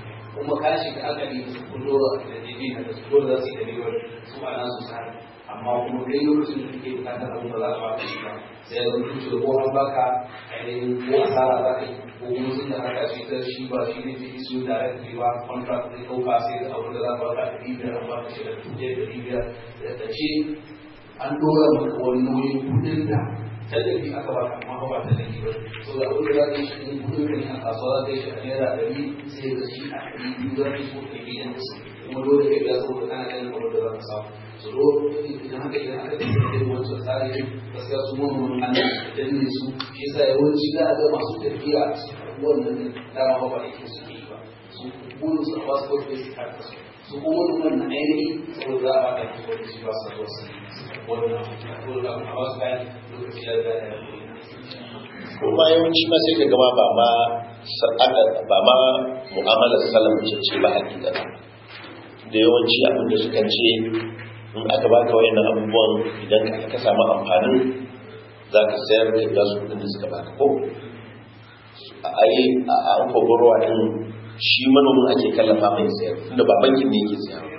kuma kashi da akali kun dora da jibi da su dora za su yi da riwar su ba na su sa amma kuma kai lokacin da kake bukatar abin da za ka ba shi ba sai ya zama da ko an baka ainihin ko asara za ka yi ko kuma sun da haka shi ta shi ba shi ne ta isu da rai ba contract zai ɗauka sai da abin da za ka baka da bibiyar an baka shi da tuje da bibiyar da ce an dora maka wani nauyin kudin da tallafi aka baka amma ba tallafi ba so da abin da za ka yi shi kudin da ne a kasuwa za ka yi shi a naira ɗari sai da shi a ɗari biyu za ka yi so ka biyan da su kuma dole ka biya saboda kana ganin abin da za ka samu so dole idan haka idan aka tafi da wancan tsari gaskiya su manoman ana danne su shi yasa yawanci za a ga masu tafiya wannan dama ba ba ake su yi ba su burin su a wasu kawai su karɓa su su kuma manoman na ainihi saboda za a ba ka wani shi ba su zuwa su wannan saboda a wasu bayan lokaci ya ga ya kuma yawanci ma sai ka gama ba ma ba ma mu'amalar salam ce ba hakika da yawanci abin da suka ce in aka baka wayannan abubuwan idan ka samu amfanin za ka sayar da ga su kudin da suka baka ko a ayi a an kogorowa din shi manomin ake kallafa mai sayar tunda ba bankin ne yake sayar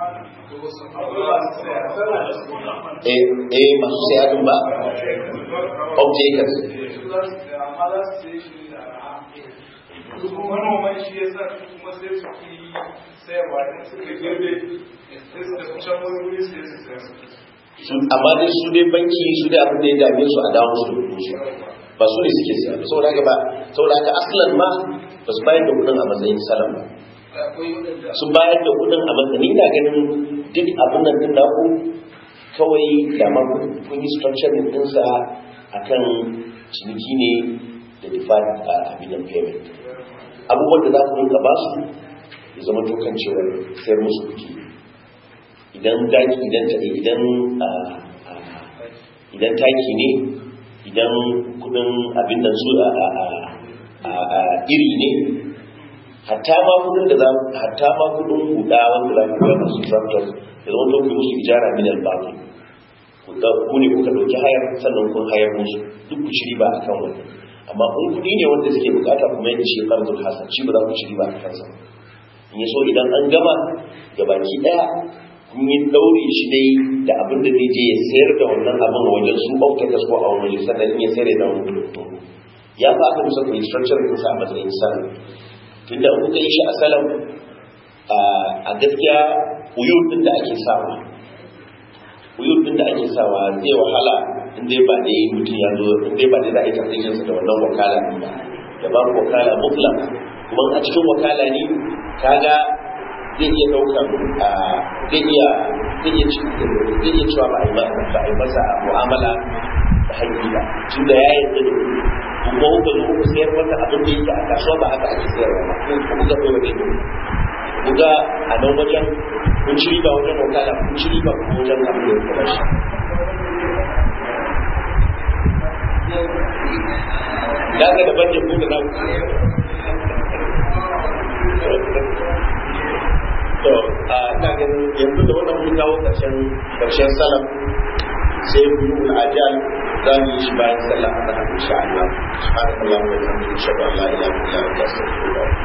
eh eh masu sayar din ba objectors manoman shi ya sa kuma sai su ki sayarwa da suka girbe amma dai su dai banki su dai abin da ya dame su a dawo su da su ba su ne suke siya saboda haka ba saboda haka aslan ma ba su bayar da kudin a matsayin salam ba sun bayar da kudin a matsayin ina ganin duk abin nan din naku kawai da ma kun yi structuring dinsa akan ciniki ne da deferred abin payment abubuwan da za ku rinka ba su ya zama tokan cewar sayar musu kuke idan daki idan idan idan taki ne idan kudin abin da su a iri ne hatta ma kudin da za hatta ma kudin huda wanda za ku ga masu tractors da zama to ku musu ijara min al-baqi ku da ku ne kuka dauki hayar sannan kun hayar musu duk ku ci riba akan wannan amma in kudi ne wanda suke bukata kuma yadda shi qarzul hasan shi ba za ku ci riba akan sa in yaso idan an gama gabaki daya kun yi daure shi dai da abin da zai je ya sayar da wannan abin wajen su ɓauta ko a wani sannan in ya sayar da wani kudin ya fa aka musa ku yi structure din sa a matsayin salam tunda in kuka yi shi a salam a gaskiya uyur din da ake sawa uyur din da ake sawa zai wahala in dai ba dai mutum ya zo in dai ba dai za a yi tafsirin sa da wannan wakala din ba da ba wakala mutlaq kuma a cikin wakala ne kaga zai iya ɗaukar zai iya zai iya cewa ba a yi masa mu'amala da haƙƙi ba tun da ya yi da kuma kuka zo kuka sayar wannan abin da yake a kasuwa ba haka ake sayarwa ba ko kuka ga ɗora ne kuka a nan wajen kun ci riba wajen wakala kun ci riba kuma wajen abin da ya kuma shi da ka daban da kuka na to a kagan yanzu da wannan mun kawo karshen karshen salam sai bulu ajal za mu yi shi bayan sallah a insha Allah subhanallahi wa bihamdihi ashhadu an la ilaha illa anta astaghfiruka